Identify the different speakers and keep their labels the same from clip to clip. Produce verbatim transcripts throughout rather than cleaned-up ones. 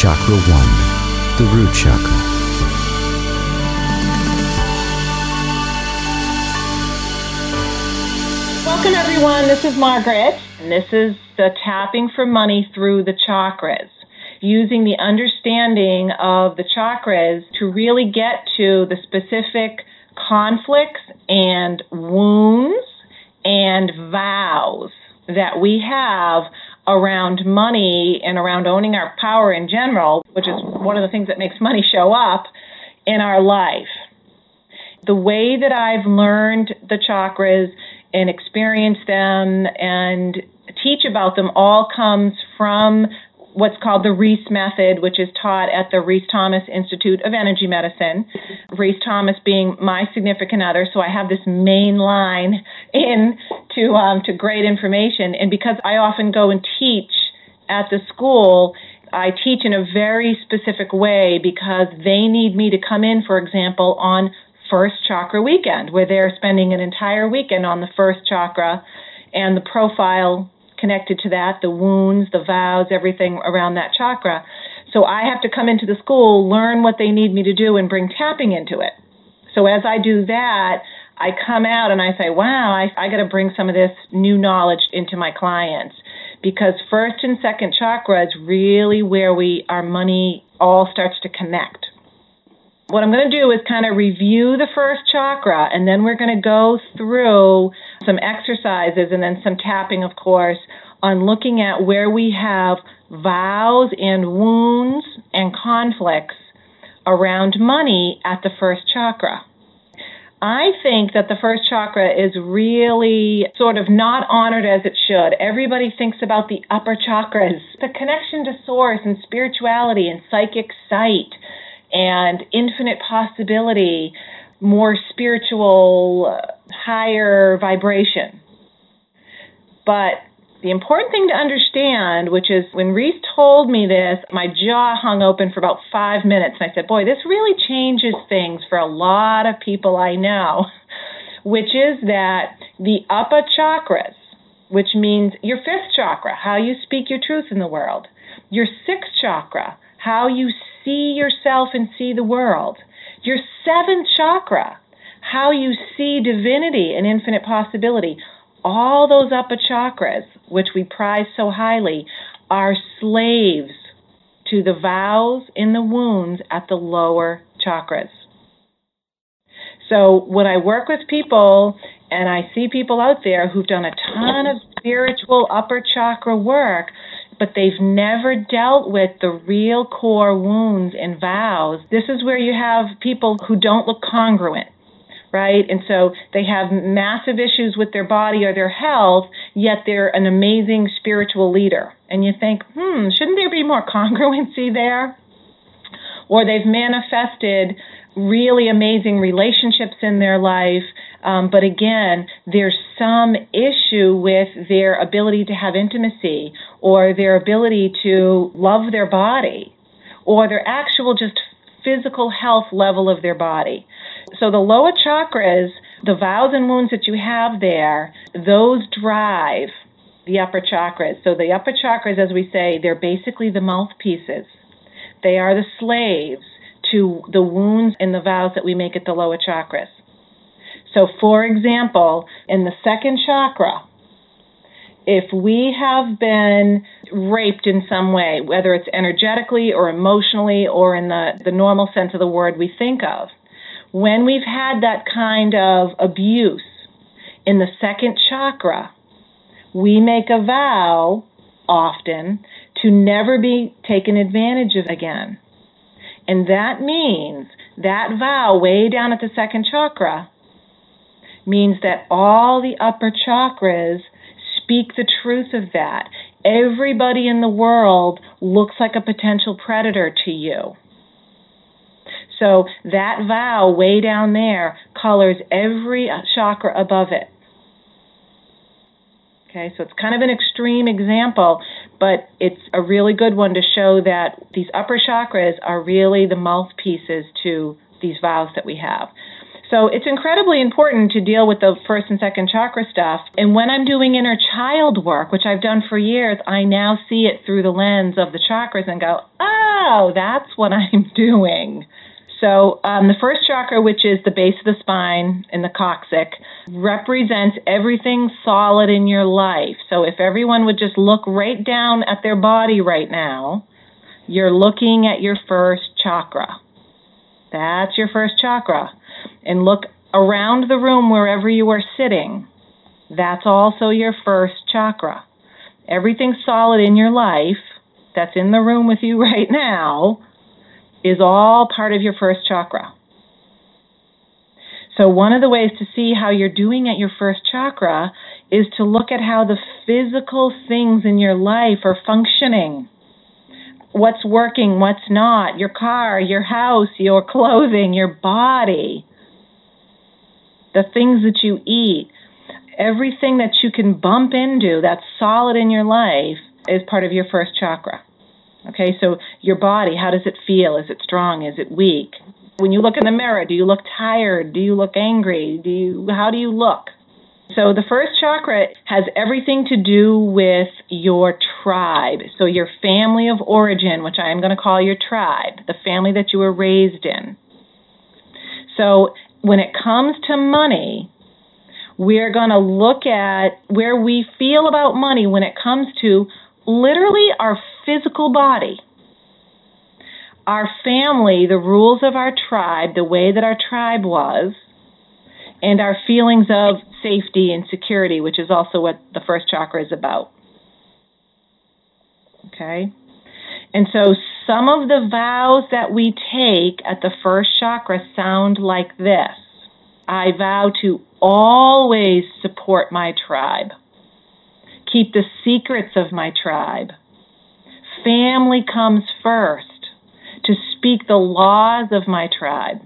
Speaker 1: Chakra one, the root chakra.
Speaker 2: Welcome everyone, this is Margaret, and this is the Tapping for Money Through the Chakras, using the understanding of the chakras to really get to the specific conflicts and wounds and vows that we have around money and around owning our power in general, which is one of the things that makes money show up in our life. The way that I've learned the chakras and experienced them and teach about them all comes from what's called the Reese Method, which is taught at the Reese Thomas Institute of Energy Medicine. Reese Thomas being my significant other, so I have this main line in to, um, to great information. And because I often go and teach at the school, I teach in a very specific way because they need me to come in, for example, on First Chakra Weekend, where they're spending an entire weekend on the first chakra and the profile connected to that, the wounds, the vows, everything around that chakra. So I have to come into the school, learn what they need me to do, and bring tapping into it. So as I do that, I come out and I say, wow, I, I got to bring some of this new knowledge into my clients, because first and second chakra is really where we our money all starts to connect. What I'm going to do is kind of review the first chakra, and then we're going to go through some exercises and then some tapping, of course, on looking at where we have vows and wounds and conflicts around money at the first chakra. I think that the first chakra is really sort of not honored as it should. Everybody thinks about the upper chakras, the connection to source and spirituality and psychic sight and infinite possibility, more spiritual, higher vibration. But the important thing to understand, which is when Reese told me this, my jaw hung open for about five minutes. And I said, boy, this really changes things for a lot of people I know, which is that the upper chakras, which means your fifth chakra, how you speak your truth in the world, your sixth chakra, how you see yourself and see the world, your seventh chakra, how you see divinity and infinite possibility, all those upper chakras, which we prize so highly, are slaves to the vows and the wounds at the lower chakras. So when I work with people and I see people out there who've done a ton of spiritual upper chakra work, but they've never dealt with the real core wounds and vows, this is where you have people who don't look congruent, right? And so they have massive issues with their body or their health, yet they're an amazing spiritual leader. And you think, hmm, shouldn't there be more congruency there? Or they've manifested really amazing relationships in their life, um, but again, there's some issue with their ability to have intimacy or their ability to love their body or their actual just physical health level of their body. So the lower chakras, the vows and wounds that you have there, those drive the upper chakras. So the upper chakras, as we say, they're basically the mouthpieces. They are the slaves to the wounds and the vows that we make at the lower chakras. So for example, in the second chakra, if we have been raped in some way, whether it's energetically or emotionally or in the, the normal sense of the word we think of, when we've had that kind of abuse in the second chakra, we make a vow often to never be taken advantage of again. And that means that vow way down at the second chakra means that all the upper chakras speak the truth of that. Everybody in the world looks like a potential predator to you. So that vow way down there colors every chakra above it. Okay, so it's kind of an extreme example, but it's a really good one to show that these upper chakras are really the mouthpieces to these vows that we have. So it's incredibly important to deal with the first and second chakra stuff. And when I'm doing inner child work, which I've done for years, I now see it through the lens of the chakras and go, ah, oh, that's what I'm doing. So um, the first chakra, which is the base of the spine and the coccyx, represents everything solid in your life. So if everyone would just look right down at their body right now, you're looking at your first chakra. That's your first chakra. And look around the room wherever you are sitting. That's also your first chakra. Everything solid in your life that's in the room with you right now is all part of your first chakra. So one of the ways to see how you're doing at your first chakra is to look at how the physical things in your life are functioning. What's working, what's not, your car, your house, your clothing, your body, the things that you eat, everything that you can bump into that's solid in your life is part of your first chakra. Okay, so your body, how does it feel? Is it strong? Is it weak? When you look in the mirror, do you look tired? Do you look angry? Do you, how do you look? So the first chakra has everything to do with your tribe. So your family of origin, which I am going to call your tribe, the family that you were raised in. So when it comes to money, we're going to look at where we feel about money when it comes to literally our physical body. Our family, the rules of our tribe, the way that our tribe was, and our feelings of safety and security, which is also what the first chakra is about. Okay? And so some of the vows that we take at the first chakra sound like this. I vow to always support my tribe. Keep the secrets of my tribe. Family comes first. To speak the laws of my tribe.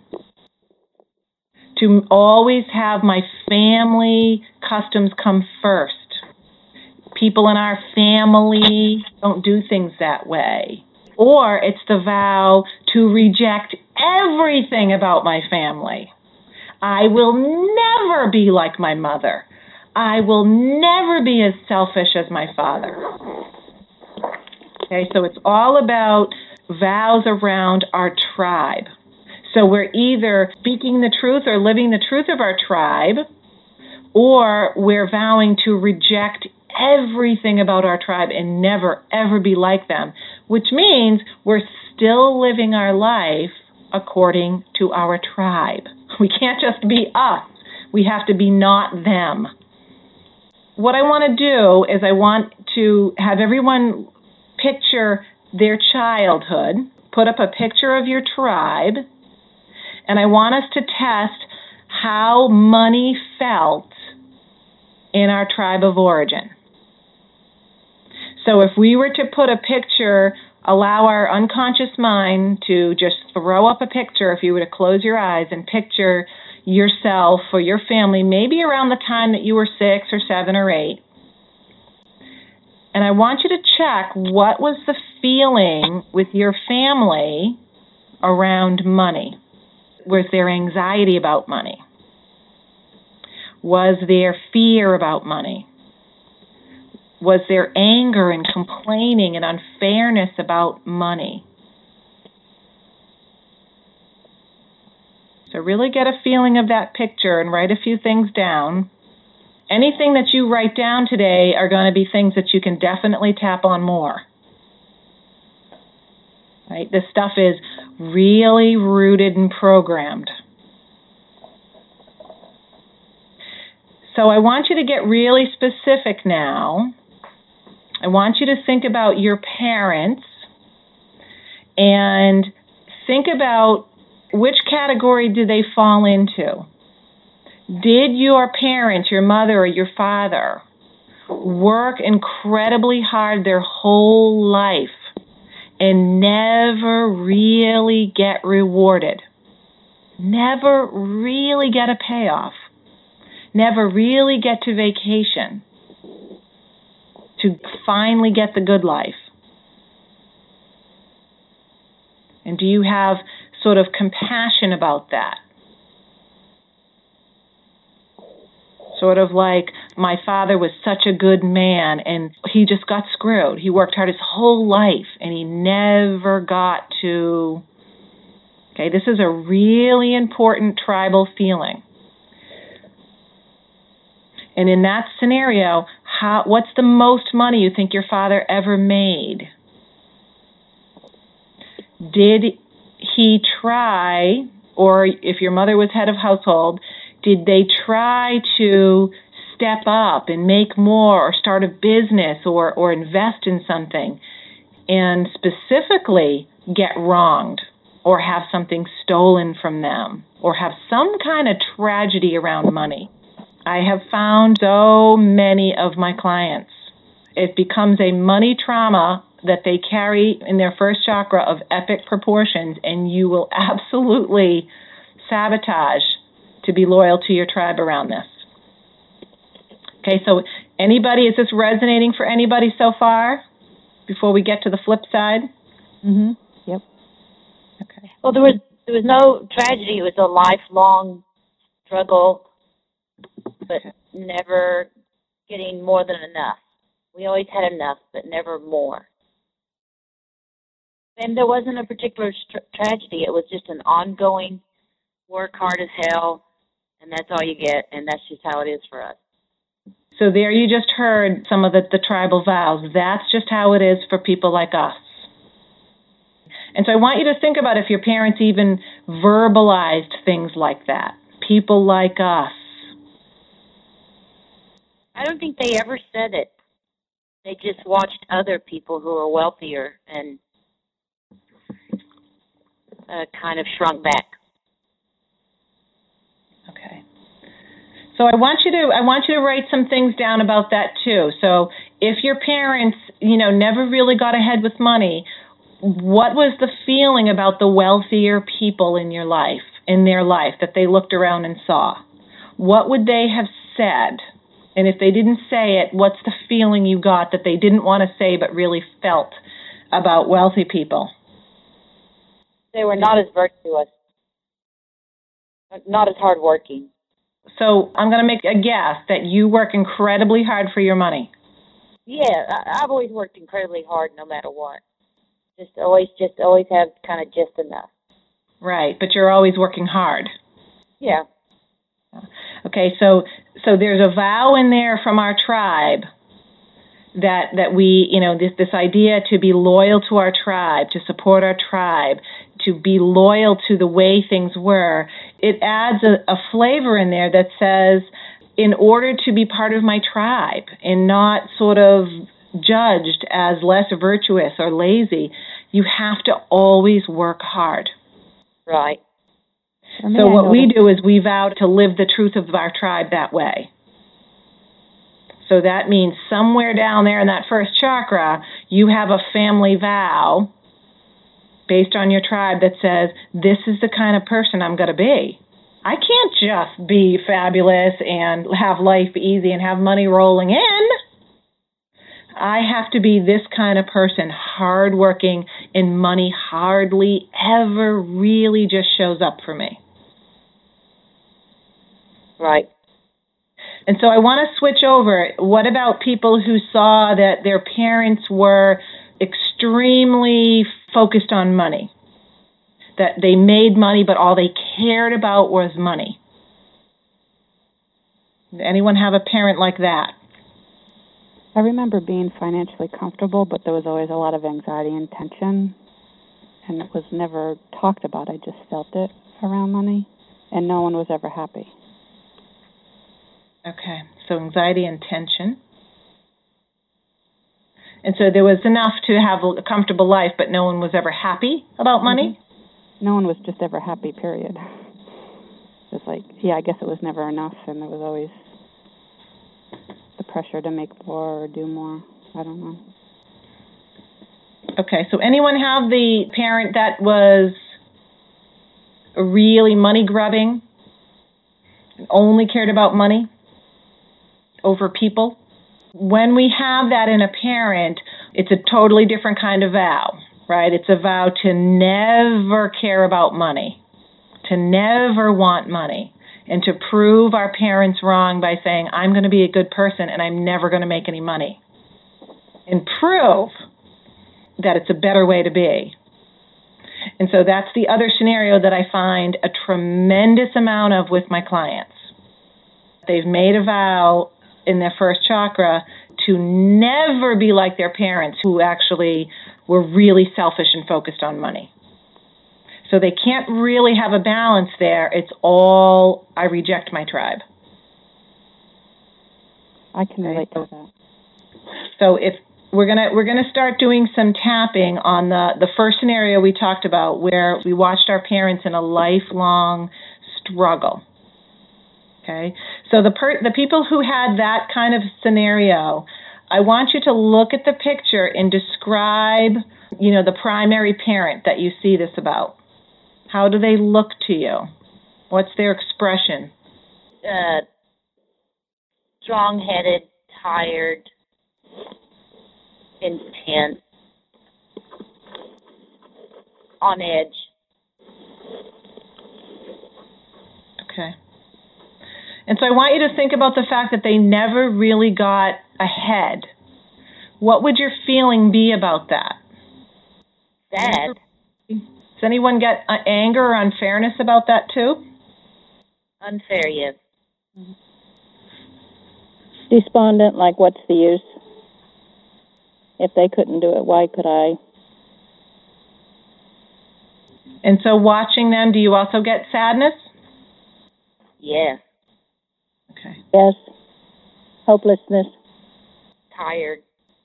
Speaker 2: To always have my family customs come first. People in our family don't do things that way. Or it's the vow to reject everything about my family. I will never be like my mother. I will never be as selfish as my father. Okay, so it's all about vows around our tribe. So we're either speaking the truth or living the truth of our tribe, or we're vowing to reject everything about our tribe and never, ever be like them, which means we're still living our life according to our tribe. We can't just be us. We have to be not them. What I want to do is I want to have everyone picture their childhood, put up a picture of your tribe, and I want us to test how money felt in our tribe of origin. So if we were to put a picture, allow our unconscious mind to just throw up a picture, if you were to close your eyes and picture yourself or your family, maybe around the time that you were six or seven or eight. And I want you to check what was the feeling with your family around money. Was there anxiety about money? Was there fear about money? Was there anger and complaining and unfairness about money? So really get a feeling of that picture and write a few things down. Anything that you write down today are going to be things that you can definitely tap on more. Right? This stuff is really rooted and programmed. So I want you to get really specific now. I want you to think about your parents and think about which category do they fall into. Did your parents, your mother or your father, work incredibly hard their whole life and never really get rewarded? Never really get a payoff? Never really get to vacation to finally get the good life? And do you have sort of compassion about that? Sort of like, my father was such a good man and he just got screwed. He worked hard his whole life and he never got to... Okay, this is a really important tribal feeling. And in that scenario, how, what's the most money you think your father ever made? Did he try, or if your mother was head of household, did they try to step up and make more or start a business or, or invest in something and specifically get wronged or have something stolen from them or have some kind of tragedy around money? I have found so many of my clients, it becomes a money trauma that they carry in their first chakra of epic proportions, and you will absolutely sabotage to be loyal to your tribe around this. Okay, so anybody, is this resonating for anybody so far before we get to the flip side?
Speaker 3: Mm-hmm. Yep.
Speaker 2: Okay.
Speaker 4: Well, there was there was no tragedy. It was a lifelong struggle, but never getting more than enough. We always had enough, but never more. And there wasn't a particular tra- tragedy. It was just an ongoing work hard as hell, and that's all you get, and that's just how it is for us.
Speaker 2: So there you just heard some of the, the tribal vows. That's just how it is for people like us. And so I want you to think about if your parents even verbalized things like that. People like us.
Speaker 4: I don't think they ever said it. They just watched other people who are wealthier and uh, kind of shrunk back.
Speaker 2: Okay. So I want you to I want you to write some things down about that too. So if your parents, you know, never really got ahead with money, what was the feeling about the wealthier people in your life, in their life, that they looked around and saw? What would they have said? And if they didn't say it, what's the feeling you got that they didn't want to say but really felt about wealthy people?
Speaker 4: They were not as virtuous, not as hardworking.
Speaker 2: So I'm going to make a guess that you work incredibly hard for your money.
Speaker 4: Yeah, I, I've always worked incredibly hard no matter what. Just always, just always have kind of just enough.
Speaker 2: Right, but you're always working hard.
Speaker 4: Yeah.
Speaker 2: Okay, so so there's a vow in there from our tribe that that we, you know, this this idea to be loyal to our tribe, to support our tribe, to be loyal to the way things were. It adds a, a flavor in there that says, in order to be part of my tribe and not sort of judged as less virtuous or lazy, you have to always work hard.
Speaker 4: Right.
Speaker 2: So what we do is we vow to live the truth of our tribe that way. So that means somewhere down there in that first chakra, you have a family vow based on your tribe that says, this is the kind of person I'm going to be. I can't just be fabulous and have life easy and have money rolling in. I have to be this kind of person, hardworking, and money hardly ever really just shows up for me.
Speaker 4: Right.
Speaker 2: And so I want to switch over. What about people who saw that their parents were extremely focused on money? That they made money, but all they cared about was money? Anyone have a parent like that?
Speaker 3: I remember being financially comfortable, but there was always a lot of anxiety and tension, and it was never talked about. I just felt it around money, and no one was ever happy.
Speaker 2: Okay, so anxiety and tension. And so there was enough to have a comfortable life, but no one was ever happy about money?
Speaker 3: Mm-hmm. No one was just ever happy, period. It was like, yeah, I guess it was never enough, and there was always the pressure to make more or do more. I don't know.
Speaker 2: Okay, so anyone have the parent that was really money-grubbing, only cared about money over people? When we have that in a parent, it's a totally different kind of vow, right? It's a vow to never care about money, to never want money. and to prove our parents wrong by saying, I'm going to be a good person and I'm never going to make any money, and prove that it's a better way to be. And so that's the other scenario that I find a tremendous amount of with my clients. They've made a vow in their first chakra to never be like their parents, who actually were really selfish and focused on money. So they can't really have a balance there. It's all, I reject my tribe.
Speaker 3: I can relate to that.
Speaker 2: So if we're gonna we're gonna start doing some tapping on the the first scenario we talked about, where we watched our parents in a lifelong struggle. Okay, so the per, the people who had that kind of scenario, I want you to look at the picture and describe, you know, the primary parent that you see this about. How do they look to you? What's their expression?
Speaker 4: Uh, strong-headed, tired, intense, on edge.
Speaker 2: Okay. And so I want you to think about the fact that they never really got ahead. What would your feeling be about that?
Speaker 4: Sad.
Speaker 2: Does anyone get uh, anger or unfairness about that too?
Speaker 4: Unfair, yes.
Speaker 5: Despondent, like what's the use? If they couldn't do it, why could I?
Speaker 2: And so watching them, do you also get sadness?
Speaker 4: Yes.
Speaker 2: Okay.
Speaker 5: Yes. Hopelessness.
Speaker 4: Tired.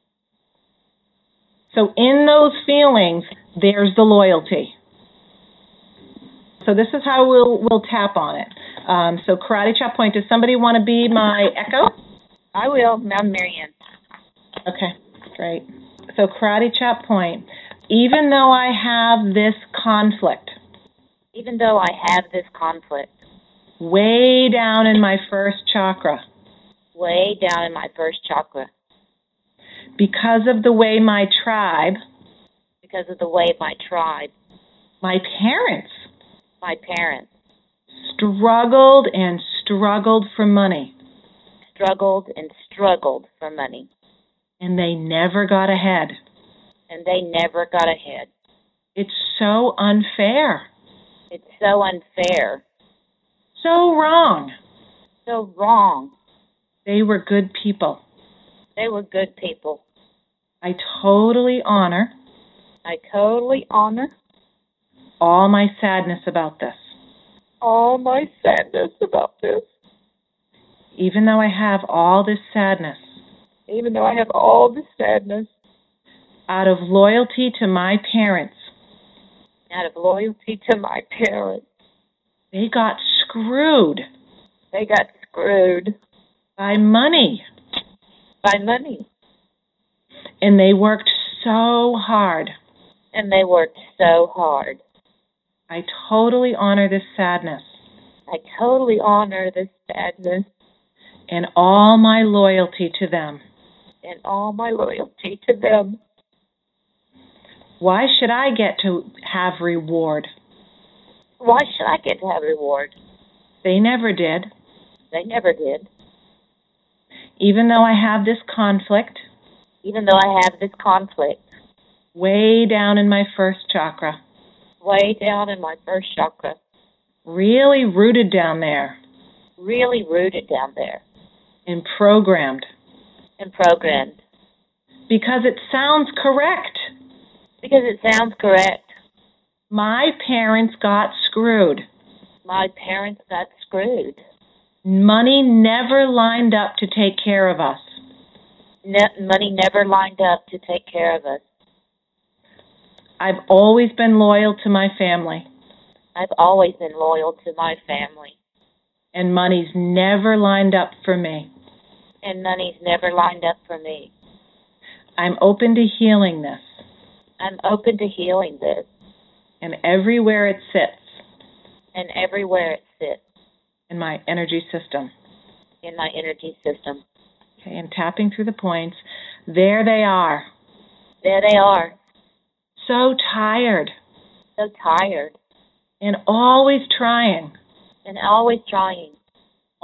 Speaker 2: So in those feelings, there's the loyalty. So this is how we'll we'll tap on it. Um, so karate chop point, does somebody want to be my echo?
Speaker 4: I will. I'm Marianne.
Speaker 2: Okay, great. So karate chop point, even though I have this conflict,
Speaker 4: Even though I have this conflict,
Speaker 2: way down in my first chakra,
Speaker 4: way down in my first chakra,
Speaker 2: because of the way my tribe,
Speaker 4: because of the way my tribe,
Speaker 2: my parents,
Speaker 4: my parents,
Speaker 2: struggled and struggled for money,
Speaker 4: struggled and struggled for money,
Speaker 2: and they never got ahead.
Speaker 4: and they never got ahead.
Speaker 2: It's so unfair,
Speaker 4: It's so unfair,
Speaker 2: so wrong.
Speaker 4: so wrong.
Speaker 2: They were good people.
Speaker 4: They were good people.
Speaker 2: I totally honor
Speaker 4: I totally honor
Speaker 2: all my sadness about this.
Speaker 4: all my sadness about this.
Speaker 2: Even though I have all this sadness,
Speaker 4: Even though I have all this sadness,
Speaker 2: out of loyalty to my parents,
Speaker 4: out of loyalty to my parents,
Speaker 2: they got screwed
Speaker 4: they got screwed
Speaker 2: by money.
Speaker 4: by money.
Speaker 2: And they worked so hard.
Speaker 4: And they worked so hard.
Speaker 2: I totally honor this sadness
Speaker 4: I totally honor this sadness
Speaker 2: and all my loyalty to them.
Speaker 4: and all my loyalty to them.
Speaker 2: Why should I get to have reward?
Speaker 4: Why should I get to have reward?
Speaker 2: They never did.
Speaker 4: They never did.
Speaker 2: Even though I have this conflict
Speaker 4: Even though I have this conflict
Speaker 2: way down in my first chakra,
Speaker 4: way down in my first chakra,
Speaker 2: really rooted down there
Speaker 4: really rooted down there
Speaker 2: and programmed,
Speaker 4: and programmed.
Speaker 2: because it sounds correct.
Speaker 4: Because it sounds correct.
Speaker 2: My parents got screwed.
Speaker 4: My parents got screwed.
Speaker 2: Money never lined up to take care of us.
Speaker 4: Ne- money never lined up to take care of us.
Speaker 2: I've always been loyal to my family,
Speaker 4: I've always been loyal to my family.
Speaker 2: and money's never lined up for me.
Speaker 4: And money's never lined up for me.
Speaker 2: I'm open to healing this,
Speaker 4: I'm open to healing this.
Speaker 2: and everywhere it sits
Speaker 4: And everywhere it sits
Speaker 2: in my energy system.
Speaker 4: in my energy system.
Speaker 2: Okay, and tapping through the points, there they are,
Speaker 4: There they are.
Speaker 2: so tired
Speaker 4: So tired.
Speaker 2: and always trying,
Speaker 4: And always trying.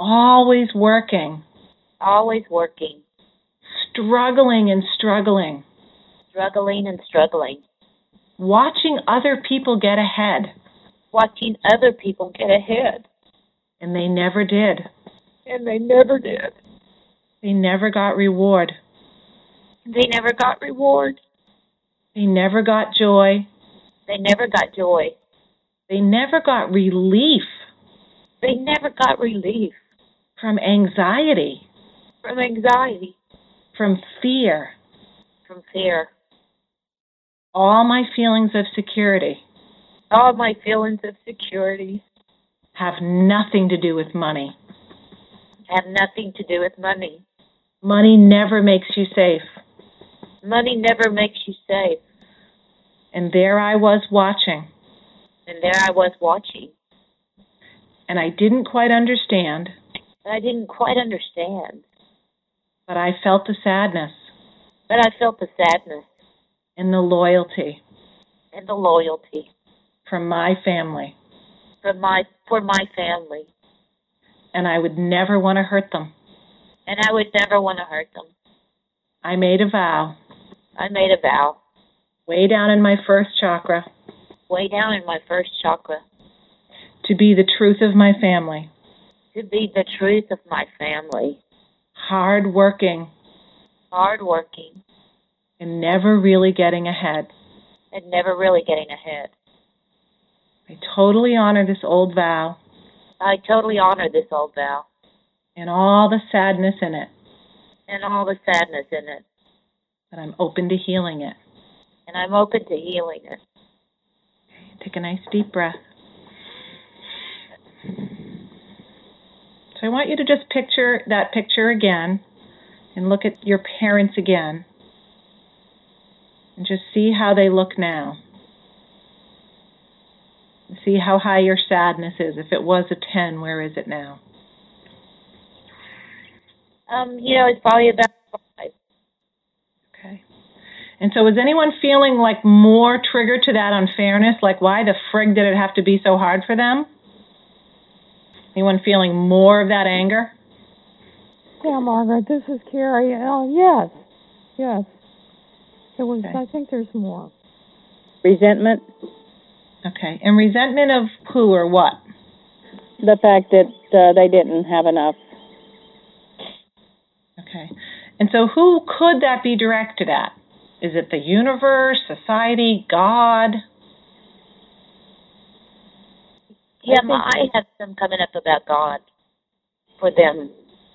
Speaker 2: always working,
Speaker 4: always working,
Speaker 2: struggling and struggling,
Speaker 4: struggling and struggling,
Speaker 2: watching other people get ahead,
Speaker 4: watching other people get ahead.
Speaker 2: And they never did.
Speaker 4: And they never did.
Speaker 2: They never got reward.
Speaker 4: They never got reward.
Speaker 2: They never got joy.
Speaker 4: They never got joy.
Speaker 2: They never got relief.
Speaker 4: They never got relief.
Speaker 2: From anxiety.
Speaker 4: From anxiety.
Speaker 2: From fear.
Speaker 4: From fear.
Speaker 2: All my feelings of security.
Speaker 4: All my feelings of security.
Speaker 2: Have nothing to do with money.
Speaker 4: Have nothing to do with money.
Speaker 2: Money never makes you safe.
Speaker 4: Money never makes you safe.
Speaker 2: And there I was watching.
Speaker 4: And there I was watching.
Speaker 2: And I didn't quite understand.
Speaker 4: I didn't quite understand.
Speaker 2: But I felt the sadness.
Speaker 4: But I felt the sadness.
Speaker 2: And the loyalty.
Speaker 4: And the loyalty.
Speaker 2: From my family.
Speaker 4: From my, for my family.
Speaker 2: And I would never want to hurt them.
Speaker 4: And I would never want to hurt them.
Speaker 2: I made a vow.
Speaker 4: I made a vow.
Speaker 2: Way down in my first chakra.
Speaker 4: Way down in my first chakra.
Speaker 2: To be the truth of my family.
Speaker 4: To be the truth of my family.
Speaker 2: Hard working.
Speaker 4: Hard working.
Speaker 2: And never really getting ahead.
Speaker 4: And never really getting ahead.
Speaker 2: I totally honor this old vow.
Speaker 4: I totally honor this old vow.
Speaker 2: And all the sadness in it.
Speaker 4: And all the sadness in it.
Speaker 2: But I'm open to healing it.
Speaker 4: And I'm open to healing it.
Speaker 2: Take a nice deep breath. So I want you to just picture that picture again and look at your parents again and just see how they look now. See how high your sadness is. If it was a ten, where is it now?
Speaker 4: Um, you know, it's probably about five.
Speaker 2: Okay. And so is anyone feeling like more triggered to that unfairness? Like, why the frig did it have to be so hard for them? Anyone feeling more of that anger?
Speaker 6: Yeah, Margaret, this is Carrie. Oh, yes. Yes. It was,
Speaker 2: Okay.
Speaker 6: I think there's more.
Speaker 5: Resentment?
Speaker 2: Okay. And resentment of who or what?
Speaker 5: The fact that uh, they didn't have enough.
Speaker 2: Okay. And so who could that be directed at? Is it the universe, society, God?
Speaker 4: Yeah, I, my, I have some coming up about God for them.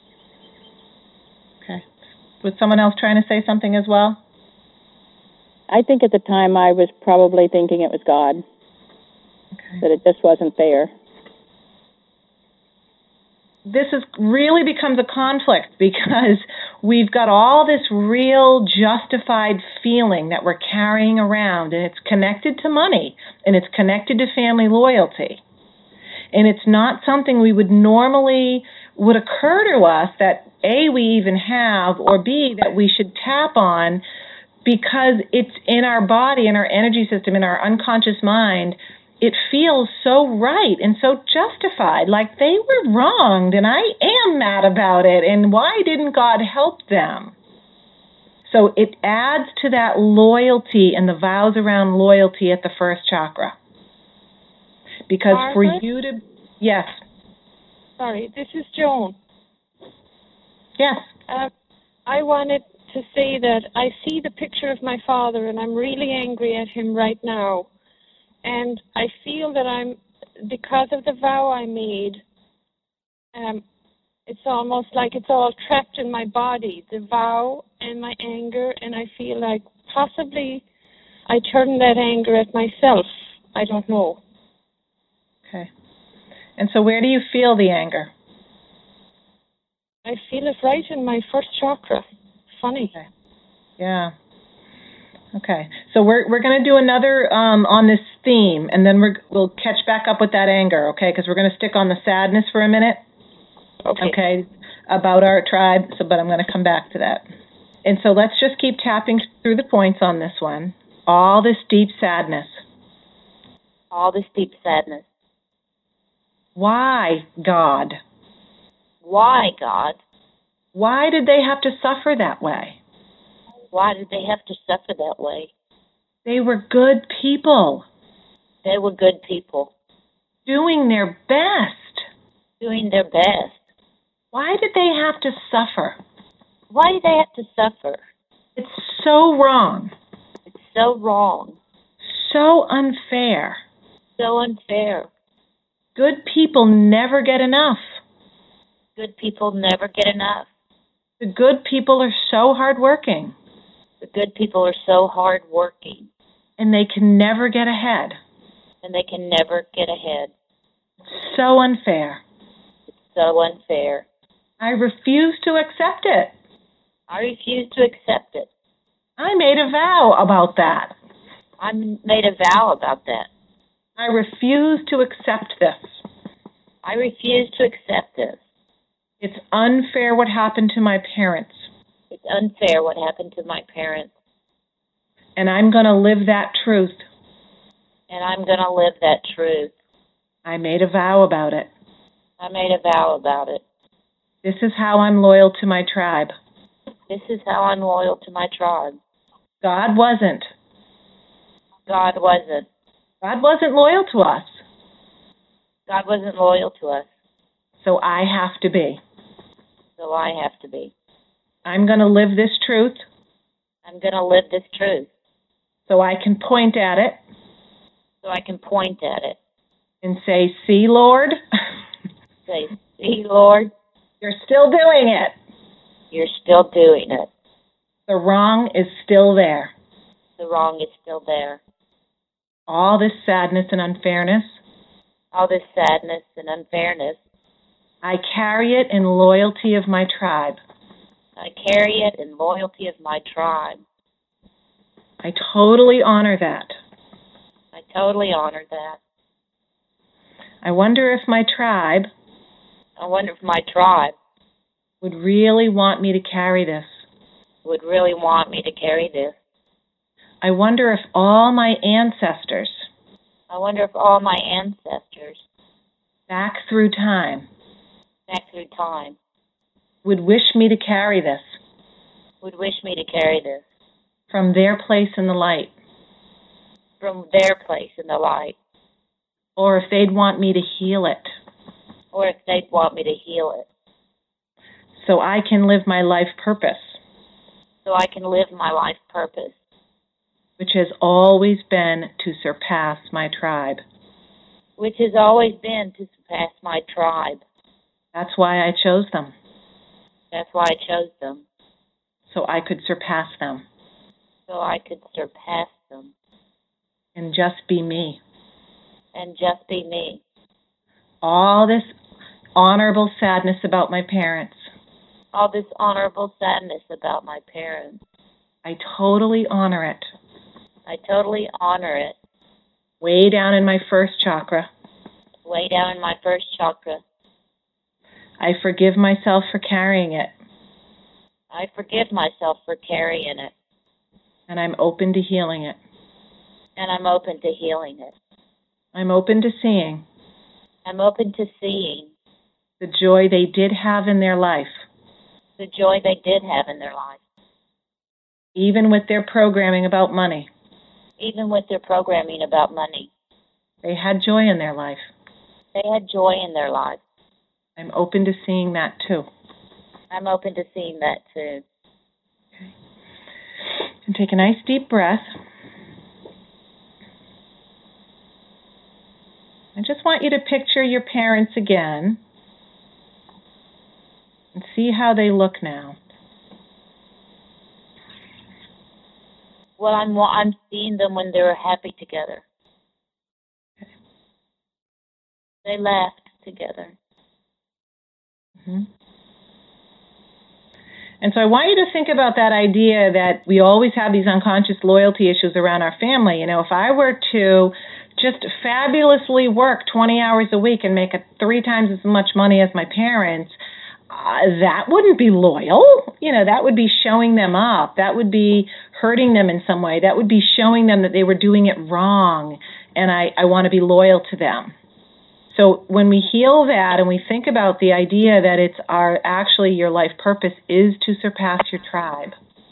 Speaker 2: Okay. Was someone else trying to say something as well?
Speaker 5: I think at the time I was probably thinking it was God.
Speaker 2: Okay.
Speaker 5: That it just wasn't there.
Speaker 2: This is really becomes a conflict because we've got all this real justified feeling that we're carrying around, and it's connected to money, and it's connected to family loyalty. And it's not something we would normally, would occur to us that A, we even have, or B, that we should tap on because it's in our body, in our energy system, in our unconscious mind. It feels so right and so justified, like they were wronged, and I am mad about it, and why didn't God help them? So it adds to that loyalty and the vows around loyalty at the first chakra. Because
Speaker 6: Margaret?
Speaker 2: for you to, yes,
Speaker 6: Sorry, this is Joan.
Speaker 2: yes,
Speaker 6: Uh, I wanted to say that I see the picture of my father, and I'm really angry at him right now. And I feel that I'm, because of the vow I made, um, it's almost like it's all trapped in my body, the vow and my anger, and I feel like possibly I turned that anger at myself. I don't know.
Speaker 2: okay. And so where do you feel the anger?
Speaker 6: I feel it right in my first chakra. Funny.
Speaker 2: Okay. Yeah. Okay, so we're we're going to do another um, on this theme, and then we're, we'll catch back up with that anger, okay? Because we're going to stick on the sadness for a minute,
Speaker 6: Okay.
Speaker 2: okay, about our tribe. So, but I'm going to come back to that. And so let's just keep tapping through the points on this one. All this deep sadness.
Speaker 4: All this deep sadness.
Speaker 2: Why, God?
Speaker 4: Why, God?
Speaker 2: Why did they have to suffer that way?
Speaker 4: Why did they have to suffer that way?
Speaker 2: They were good people,
Speaker 4: They were good people,
Speaker 2: doing their best.
Speaker 4: doing their best.
Speaker 2: Why did they have to suffer?
Speaker 4: Why did they have to suffer?
Speaker 2: It's so wrong,
Speaker 4: It's so wrong,
Speaker 2: so unfair.
Speaker 4: so unfair.
Speaker 2: Good people never get enough.
Speaker 4: Good people never get enough.
Speaker 2: The good people are so hardworking,
Speaker 4: The good people are so hardworking,
Speaker 2: and they can never get ahead.
Speaker 4: and they can never get ahead.
Speaker 2: So unfair.
Speaker 4: So unfair.
Speaker 2: I refuse to accept it.
Speaker 4: I refuse to accept it.
Speaker 2: I made a vow about that.
Speaker 4: I made a vow about that.
Speaker 2: I refuse to accept this.
Speaker 4: I refuse to accept this.
Speaker 2: It's unfair what happened to my parents,
Speaker 4: It's unfair what happened to my parents,
Speaker 2: and I'm going to live that truth.
Speaker 4: and I'm going to live that truth.
Speaker 2: I made a vow about it.
Speaker 4: I made a vow about it.
Speaker 2: This is how I'm loyal to my tribe.
Speaker 4: This is how I'm loyal to my tribe.
Speaker 2: God wasn't.
Speaker 4: God wasn't.
Speaker 2: God wasn't loyal to us,
Speaker 4: God wasn't loyal to us,
Speaker 2: so I have to be.
Speaker 4: so I have to be.
Speaker 2: I'm going to live this truth
Speaker 4: I'm going to live this truth
Speaker 2: so I can point at it
Speaker 4: so I can point at it.
Speaker 2: and say, see, Lord,
Speaker 4: Say, see, Lord,
Speaker 2: you're still doing it.
Speaker 4: you're still doing it.
Speaker 2: The wrong is still there.
Speaker 4: The wrong is still there.
Speaker 2: All this sadness and unfairness,
Speaker 4: All this sadness and unfairness,
Speaker 2: I carry it in loyalty of my tribe.
Speaker 4: I carry it in loyalty of my tribe.
Speaker 2: I totally honor that.
Speaker 4: I totally honor that.
Speaker 2: I wonder if my tribe
Speaker 4: I wonder if my tribe
Speaker 2: would really want me to carry this.
Speaker 4: would really want me to carry this.
Speaker 2: I wonder if all my ancestors,
Speaker 4: I wonder if all my ancestors,
Speaker 2: back through time,
Speaker 4: back through time,
Speaker 2: would wish me to carry this
Speaker 4: would wish me to carry this
Speaker 2: from their place in the light,
Speaker 4: from their place in the light,
Speaker 2: or if they'd want me to heal it
Speaker 4: or if they'd want me to heal it,
Speaker 2: so I can live my life purpose,
Speaker 4: so I can live my life purpose,
Speaker 2: which has always been to surpass my tribe.
Speaker 4: which has always been to surpass my tribe.
Speaker 2: That's why I chose them,
Speaker 4: That's why I chose them,
Speaker 2: so I could surpass them
Speaker 4: so I could surpass them
Speaker 2: and just be me.
Speaker 4: and just be me.
Speaker 2: All this honorable sadness about my parents,
Speaker 4: All this honorable sadness about my parents,
Speaker 2: I totally honor it.
Speaker 4: I totally honor it.
Speaker 2: Way down in my first chakra,
Speaker 4: Way down in my first chakra,
Speaker 2: I forgive myself for carrying it,
Speaker 4: I forgive myself for carrying it,
Speaker 2: and I'm open to healing it.
Speaker 4: and I'm open to healing it.
Speaker 2: I'm open to seeing
Speaker 4: I'm open to seeing
Speaker 2: the joy they did have in their life,
Speaker 4: the joy they did have in their life,
Speaker 2: even with their programming about money.
Speaker 4: even with their programming about money.
Speaker 2: They had joy in their life.
Speaker 4: They had joy in their life.
Speaker 2: I'm open to seeing that too.
Speaker 4: I'm open to seeing that too.
Speaker 2: And take a nice deep breath. I just want you to picture your parents again and see how they look now.
Speaker 4: Well, I'm I'm seeing them when they were happy together. They laughed together.
Speaker 2: Mm-hmm. And so I want you to think about that idea that we always have these unconscious loyalty issues around our family. You know, if I were to just fabulously work twenty hours a week and make a three times as much money as my parents, uh, that wouldn't be loyal. You know, that would be showing them up. That would be hurting them in some way. That would be showing them that they were doing it wrong, and I, I want to be loyal to them. So when we heal that and we think about the idea that it's our, actually your life purpose is to surpass your tribe.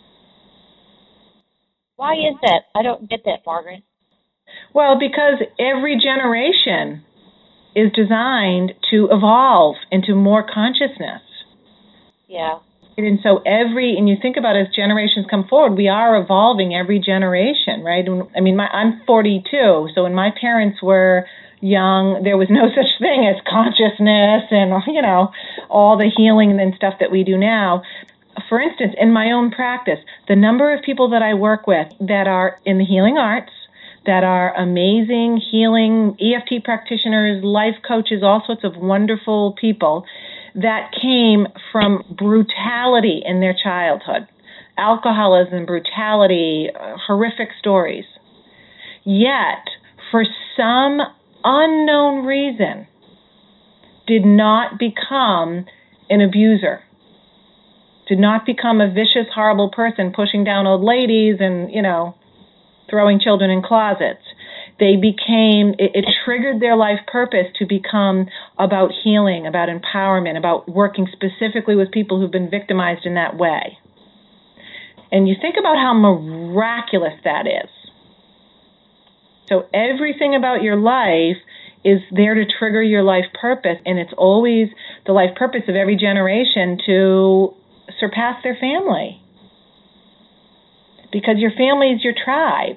Speaker 4: Why is that? I don't get that, Margaret.
Speaker 2: Well, because every generation is designed to evolve into more consciousness.
Speaker 4: Yeah.
Speaker 2: And so every, and you think about it, as generations come forward, we are evolving every generation, right? I mean, my, I'm forty-two, so when my parents were young, there was no such thing as consciousness and, you know, all the healing and stuff that we do now. For instance, in my own practice, the number of people that I work with that are in the healing arts, that are amazing healing E F T practitioners, life coaches, all sorts of wonderful people that came from brutality in their childhood, alcoholism, brutality, uh, horrific stories. Yet, for some unknown reason, did not become an abuser, did not become a vicious, horrible person pushing down old ladies and, you know, throwing children in closets. They became, it, it triggered their life purpose to become about healing, about empowerment, about working specifically with people who've been victimized in that way. And you think about how miraculous that is. So everything about your life is there to trigger your life purpose, and it's always the life purpose of every generation to surpass their family. Because your family is your tribe.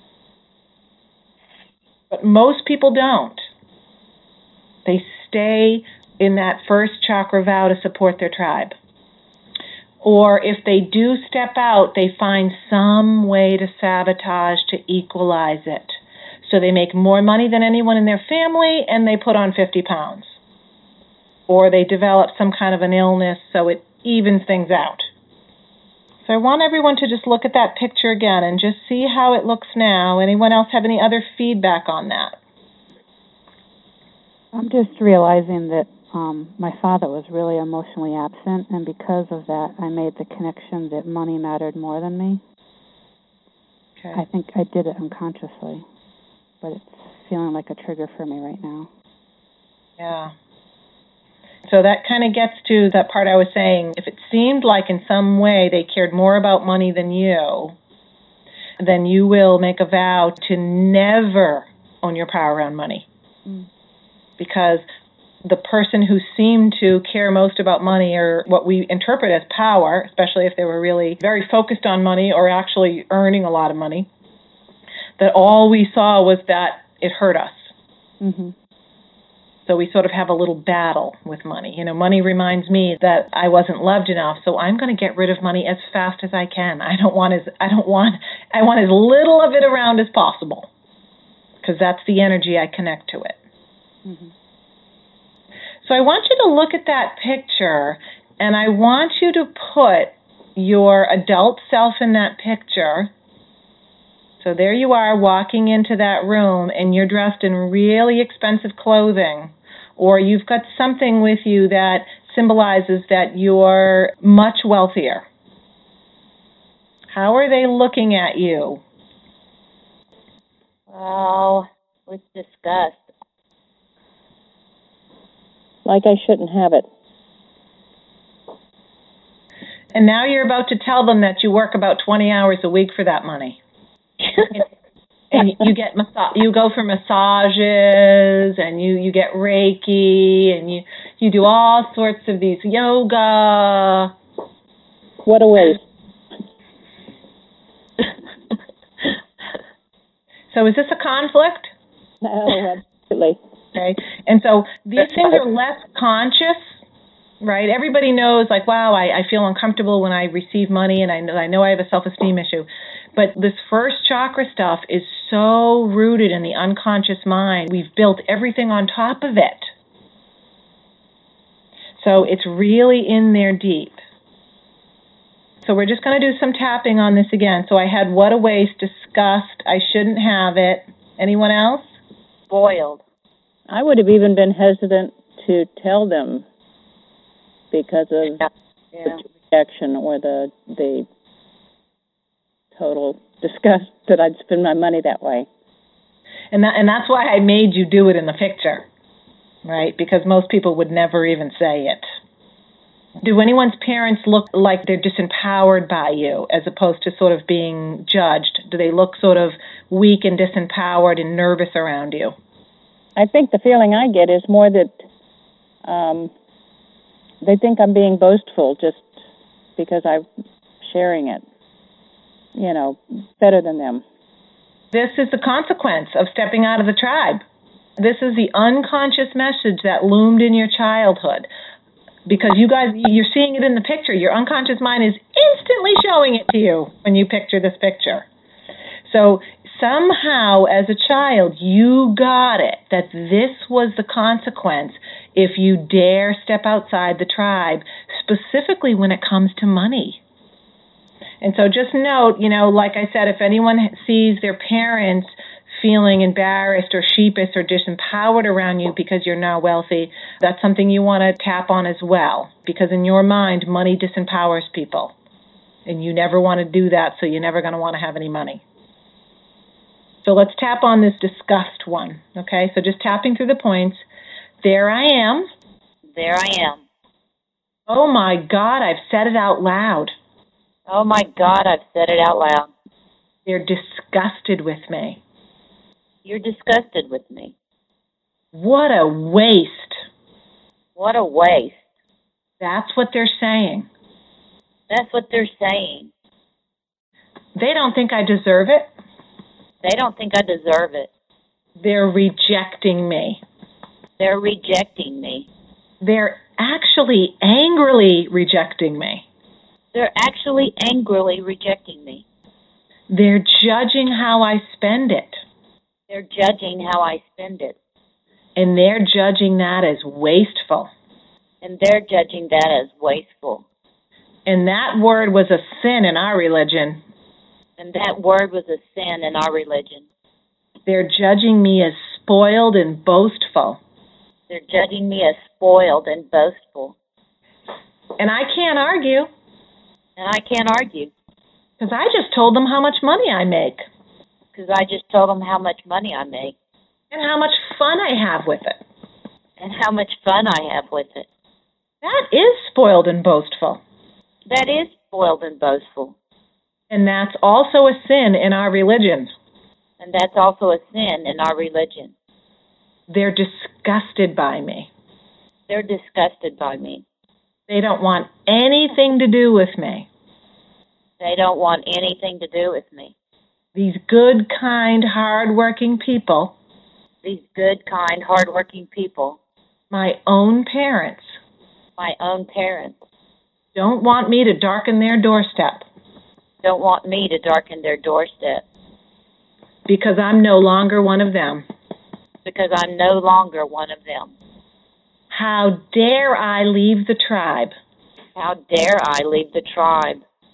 Speaker 2: But most people don't. They stay in that first chakra vow to support their tribe. Or if they do step out, they find some way to sabotage, to equalize it. So they make more money than anyone in their family, and they put on fifty pounds. Or they develop some kind of an illness, so it evens things out. So I want everyone to just look at that picture again and just see how it looks now. Anyone else have any other feedback on that?
Speaker 3: I'm just realizing that um, my father was really emotionally absent, and because of that, I made the connection that money mattered more than me. Okay. I think I did it unconsciously, but it's feeling like a trigger for me right now.
Speaker 2: Yeah. So that kind of gets to that part I was saying. If it seemed like in some way they cared more about money than you, then you will make a vow to never own your power around money. Mm. Because the person who seemed to care most about money, or what we interpret as power, especially if they were really very focused on money or actually earning a lot of money, that all we saw was that it hurt us. Mm-hmm. So we sort of have a little battle with money. You know, money reminds me that I wasn't loved enough, so I'm going to get rid of money as fast as I can. I don't want as I don't want I want as little of it around as possible, because that's the energy I connect to it. Mm-hmm. So I want you to look at that picture, and I want you to put your adult self in that picture. So there you are walking into that room, and you're dressed in really expensive clothing, or you've got something with you that symbolizes that you're much wealthier. How are they looking at you?
Speaker 4: Well, with disgust.
Speaker 5: Like I shouldn't have it.
Speaker 2: And now you're about to tell them that you work about twenty hours a week for that money. And you get massa- you go for massages, and you, you get Reiki, and you, you do all sorts of these yoga.
Speaker 5: What a waste.
Speaker 2: So is this a conflict?
Speaker 5: No, absolutely.
Speaker 2: Okay, and so these things are less conscious, right? Everybody knows, like, wow, I, I feel uncomfortable when I receive money, and I know I know I have a self-esteem issue. But this first chakra stuff is so rooted in the unconscious mind. We've built everything on top of it. So it's really in there deep. So we're just going to do some tapping on this again. So I had what a waste, disgust, I shouldn't have it. Anyone else?
Speaker 4: Boiled.
Speaker 5: I would have even been hesitant to tell them because of
Speaker 4: yeah. Yeah.
Speaker 5: the reaction or the the total disgust that I'd spend my money that way.
Speaker 2: And that and that's why I made you do it in the picture. right? Because most people would never even say it. Do anyone's parents look like they're disempowered by you as opposed to sort of being judged? Do they look sort of weak and disempowered and nervous around you?
Speaker 5: I think the feeling I get is more that um, they think I'm being boastful just because I'm sharing it, you know, better than them.
Speaker 2: This is the consequence of stepping out of the tribe. This is the unconscious message that loomed in your childhood. Because you guys, you're seeing it in the picture. Your unconscious mind is instantly showing it to you when you picture this picture. So somehow, as a child, you got it, that this was the consequence if you dare step outside the tribe, specifically when it comes to money. And so just note, you know, like I said, if anyone sees their parents feeling embarrassed or sheepish or disempowered around you because you're now wealthy, that's something you want to tap on as well. Because in your mind, money disempowers people. And you never want to do that, so you're never going to want to have any money. So let's tap on this disgust one, okay? So just tapping through the points. There I am.
Speaker 4: There I am.
Speaker 2: Oh my God, I've said it out loud.
Speaker 4: Oh my God, I've said it out loud.
Speaker 2: They're disgusted with me.
Speaker 4: You're disgusted with me.
Speaker 2: What a waste.
Speaker 4: What a waste.
Speaker 2: That's what they're saying.
Speaker 4: That's what they're saying.
Speaker 2: They don't think I deserve it.
Speaker 4: They don't think I deserve it.
Speaker 2: They're rejecting me.
Speaker 4: They're rejecting me.
Speaker 2: They're actually angrily rejecting me.
Speaker 4: They're actually angrily rejecting me.
Speaker 2: They're judging how I spend it.
Speaker 4: They're judging how I spend it.
Speaker 2: And they're judging that as wasteful.
Speaker 4: And they're judging that as wasteful.
Speaker 2: And that word was a sin in our religion.
Speaker 4: And that word was a sin in our religion.
Speaker 2: They're judging me as spoiled and boastful.
Speaker 4: They're judging me as spoiled and boastful.
Speaker 2: And I can't argue.
Speaker 4: And I can't argue.
Speaker 2: Because I just told them how much money I make.
Speaker 4: Because I just told them how much money I make.
Speaker 2: And how much fun I have with it.
Speaker 4: And how much fun I have with it.
Speaker 2: That is spoiled and boastful.
Speaker 4: That is spoiled and boastful.
Speaker 2: And that's also a sin in our religion.
Speaker 4: And that's also a sin in our religion.
Speaker 2: They're disgusted by me.
Speaker 4: They're disgusted by me.
Speaker 2: They don't want anything to do with me.
Speaker 4: They don't want anything to do with me.
Speaker 2: These good, kind, hard-working people.
Speaker 4: These good, kind, hard-working people.
Speaker 2: My own parents.
Speaker 4: My own parents.
Speaker 2: Don't want me to darken their doorstep.
Speaker 4: Don't want me to darken their doorstep.
Speaker 2: Because I'm no longer one of them.
Speaker 4: Because I'm no longer one of them.
Speaker 2: How dare I leave the tribe?
Speaker 4: How dare I leave the tribe?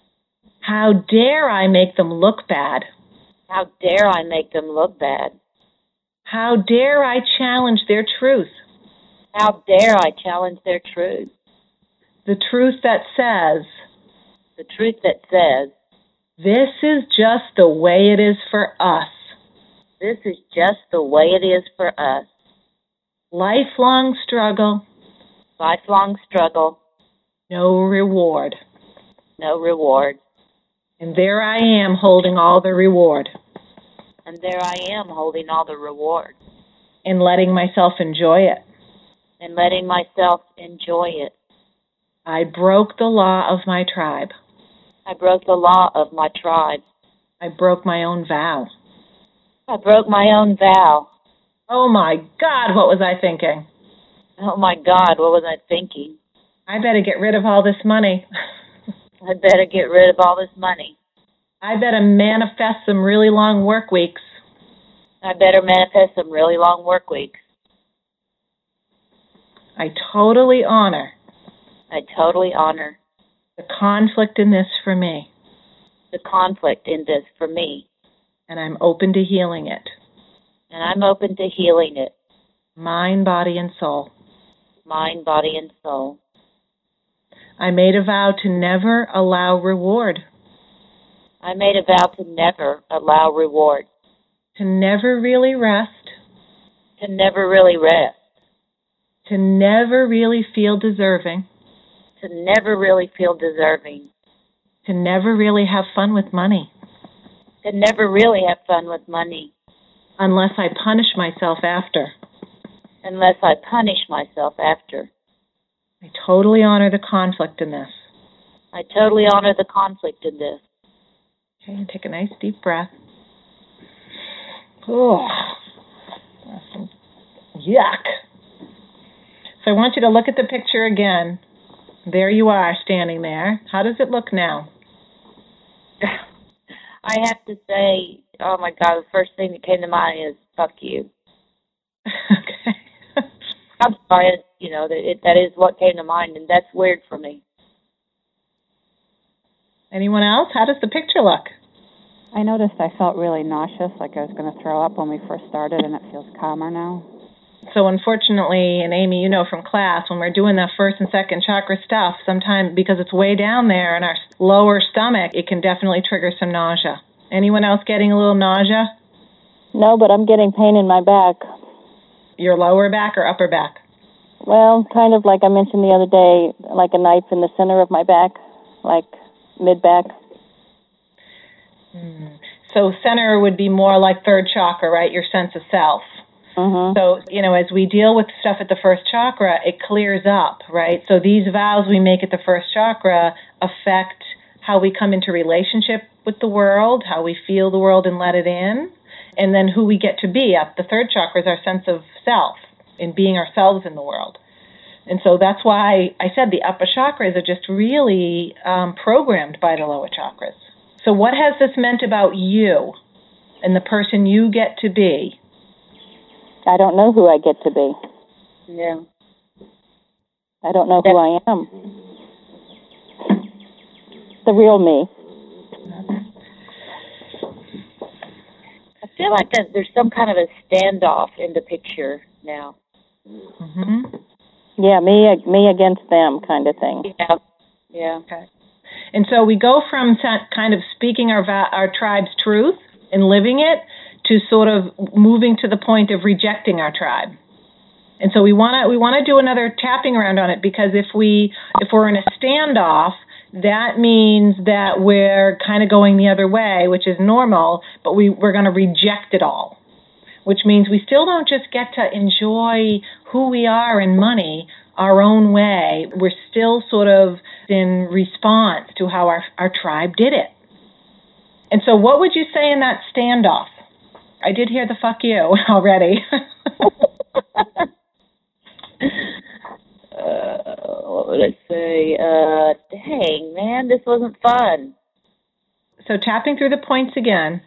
Speaker 2: How dare I make them look bad?
Speaker 4: How dare I make them look bad?
Speaker 2: How dare I challenge their truth?
Speaker 4: How dare I challenge their truth?
Speaker 2: The truth that says,
Speaker 4: The truth that says,
Speaker 2: this is just the way it is for us.
Speaker 4: This is just the way it is for us.
Speaker 2: Lifelong struggle.
Speaker 4: Lifelong struggle.
Speaker 2: No reward.
Speaker 4: No reward.
Speaker 2: And there I am holding all the reward.
Speaker 4: And there I am holding all the reward.
Speaker 2: And letting myself enjoy it.
Speaker 4: And letting myself enjoy it.
Speaker 2: I broke the law of my tribe.
Speaker 4: I broke the law of my tribe.
Speaker 2: I broke my own vow.
Speaker 4: I broke my own vow.
Speaker 2: Oh my God, what was I thinking?
Speaker 4: Oh my God, what was I thinking?
Speaker 2: I better get rid of all this money.
Speaker 4: I better get rid of all this money.
Speaker 2: I better manifest some really long work weeks.
Speaker 4: I better manifest some really long work weeks.
Speaker 2: I totally honor.
Speaker 4: I totally honor.
Speaker 2: The conflict in this for me.
Speaker 4: The conflict in this for me.
Speaker 2: And I'm open to healing it.
Speaker 4: And I'm open to healing it.
Speaker 2: Mind, body, and soul.
Speaker 4: Mind, body, and soul.
Speaker 2: I made a vow to never allow reward.
Speaker 4: I made a vow to never allow reward.
Speaker 2: To never really rest.
Speaker 4: To never really rest.
Speaker 2: To never really feel deserving.
Speaker 4: To never really feel deserving.
Speaker 2: To never really have fun with money.
Speaker 4: To never really have fun with money.
Speaker 2: Unless I punish myself after.
Speaker 4: Unless I punish myself after.
Speaker 2: I totally honor the conflict in this.
Speaker 4: I totally honor the conflict in this.
Speaker 2: Okay, and take a nice deep breath. Oh, yuck. So I want you to look at the picture again. There you are, standing there. How does it look now?
Speaker 4: I have to say, oh my God, the first thing that came to mind is, fuck you.
Speaker 2: Okay.
Speaker 4: I'm sorry, you know, that, it, that is what came to mind, and that's weird for me.
Speaker 2: Anyone else? How does the picture look?
Speaker 3: I noticed I felt really nauseous, like I was going to throw up when we first started, and it feels calmer now.
Speaker 2: So unfortunately, and Amy, you know from class, when we're doing the first and second chakra stuff, sometimes because it's way down there in our lower stomach, it can definitely trigger some nausea. Anyone else getting a little nausea?
Speaker 5: No, but I'm getting pain in my back.
Speaker 2: Your lower back or upper back?
Speaker 5: Well, kind of like I mentioned the other day, like a knife in the center of my back, like mid-back.
Speaker 2: Mm. So center would be more like third chakra, right? Your sense of self.
Speaker 5: Mm-hmm.
Speaker 2: So, you know, as we deal with stuff at the first chakra, it clears up, right? So these vows we make at the first chakra affect how we come into relationship with the world, how we feel the world and let it in, and then who we get to be. Up the third chakra is our sense of self and being ourselves in the world. And so that's why I said the upper chakras are just really um, programmed by the lower chakras. So what has this meant about you and the person you get to be?
Speaker 5: I don't know who I get to be.
Speaker 4: Yeah.
Speaker 5: I don't know who I am. The real me.
Speaker 4: I feel like that there's some kind of a standoff in the picture now.
Speaker 2: Mm-hmm.
Speaker 5: Yeah, me me against them kind of thing.
Speaker 4: Yeah. Yeah.
Speaker 2: Okay. And so we go from kind of speaking our our tribe's truth and living it to sort of moving to the point of rejecting our tribe. And so we want to we want to do another tapping around on it, because if we if we're in a standoff, that means that we're kind of going the other way, which is normal, but we, we're going to reject it all, which means we still don't just get to enjoy who we are in money our own way. We're still sort of in response to how our, our tribe did it. And so what would you say in that standoff? I did hear the fuck you already.
Speaker 4: uh, what would I say? Uh, dang, man, this wasn't fun.
Speaker 2: So tapping through the points again.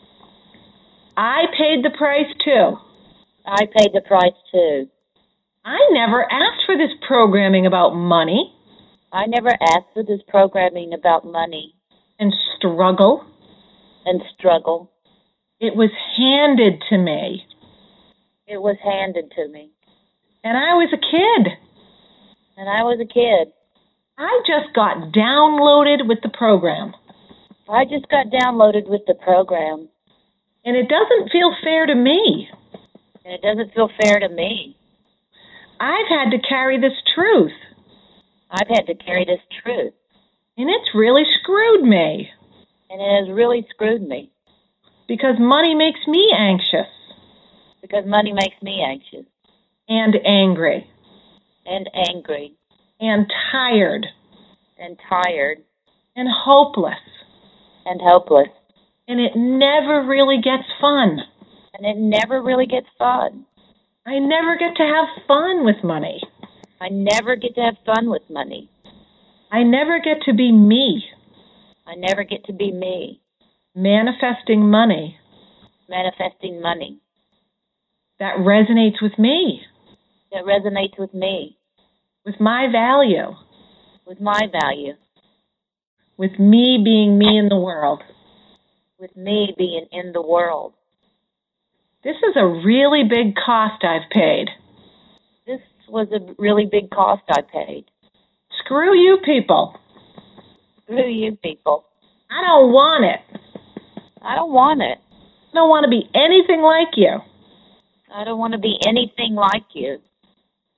Speaker 2: I paid the price too.
Speaker 4: I paid the price too.
Speaker 2: I never asked for this programming about money.
Speaker 4: I never asked for this programming about money.
Speaker 2: And struggle.
Speaker 4: And struggle.
Speaker 2: It was handed to me.
Speaker 4: It was handed to me.
Speaker 2: And I was a kid.
Speaker 4: And I was a kid.
Speaker 2: I just got downloaded with the program.
Speaker 4: I just got downloaded with the program.
Speaker 2: And it doesn't feel fair to me.
Speaker 4: And it doesn't feel fair to me.
Speaker 2: I've had to carry this truth.
Speaker 4: I've had to carry this truth.
Speaker 2: And it's really screwed me.
Speaker 4: And it has really screwed me.
Speaker 2: Because money makes me anxious.
Speaker 4: Because money makes me anxious.
Speaker 2: And angry.
Speaker 4: And angry.
Speaker 2: And tired.
Speaker 4: And tired.
Speaker 2: And hopeless.
Speaker 4: And hopeless.
Speaker 2: And it never really gets fun.
Speaker 4: And it never really gets fun.
Speaker 2: I never get to have fun with money.
Speaker 4: I never get to have fun with money.
Speaker 2: I never get to be me.
Speaker 4: I never get to be me.
Speaker 2: Manifesting money.
Speaker 4: Manifesting money.
Speaker 2: That resonates with me.
Speaker 4: That resonates with me.
Speaker 2: With my value.
Speaker 4: With my value.
Speaker 2: With me being me in the world.
Speaker 4: With me being in the world.
Speaker 2: This is a really big cost I've paid.
Speaker 4: This was a really big cost I paid.
Speaker 2: Screw you people.
Speaker 4: Screw you people.
Speaker 2: I don't want it.
Speaker 4: I don't want it.
Speaker 2: I don't want to be anything like you.
Speaker 4: I don't want to be anything like you.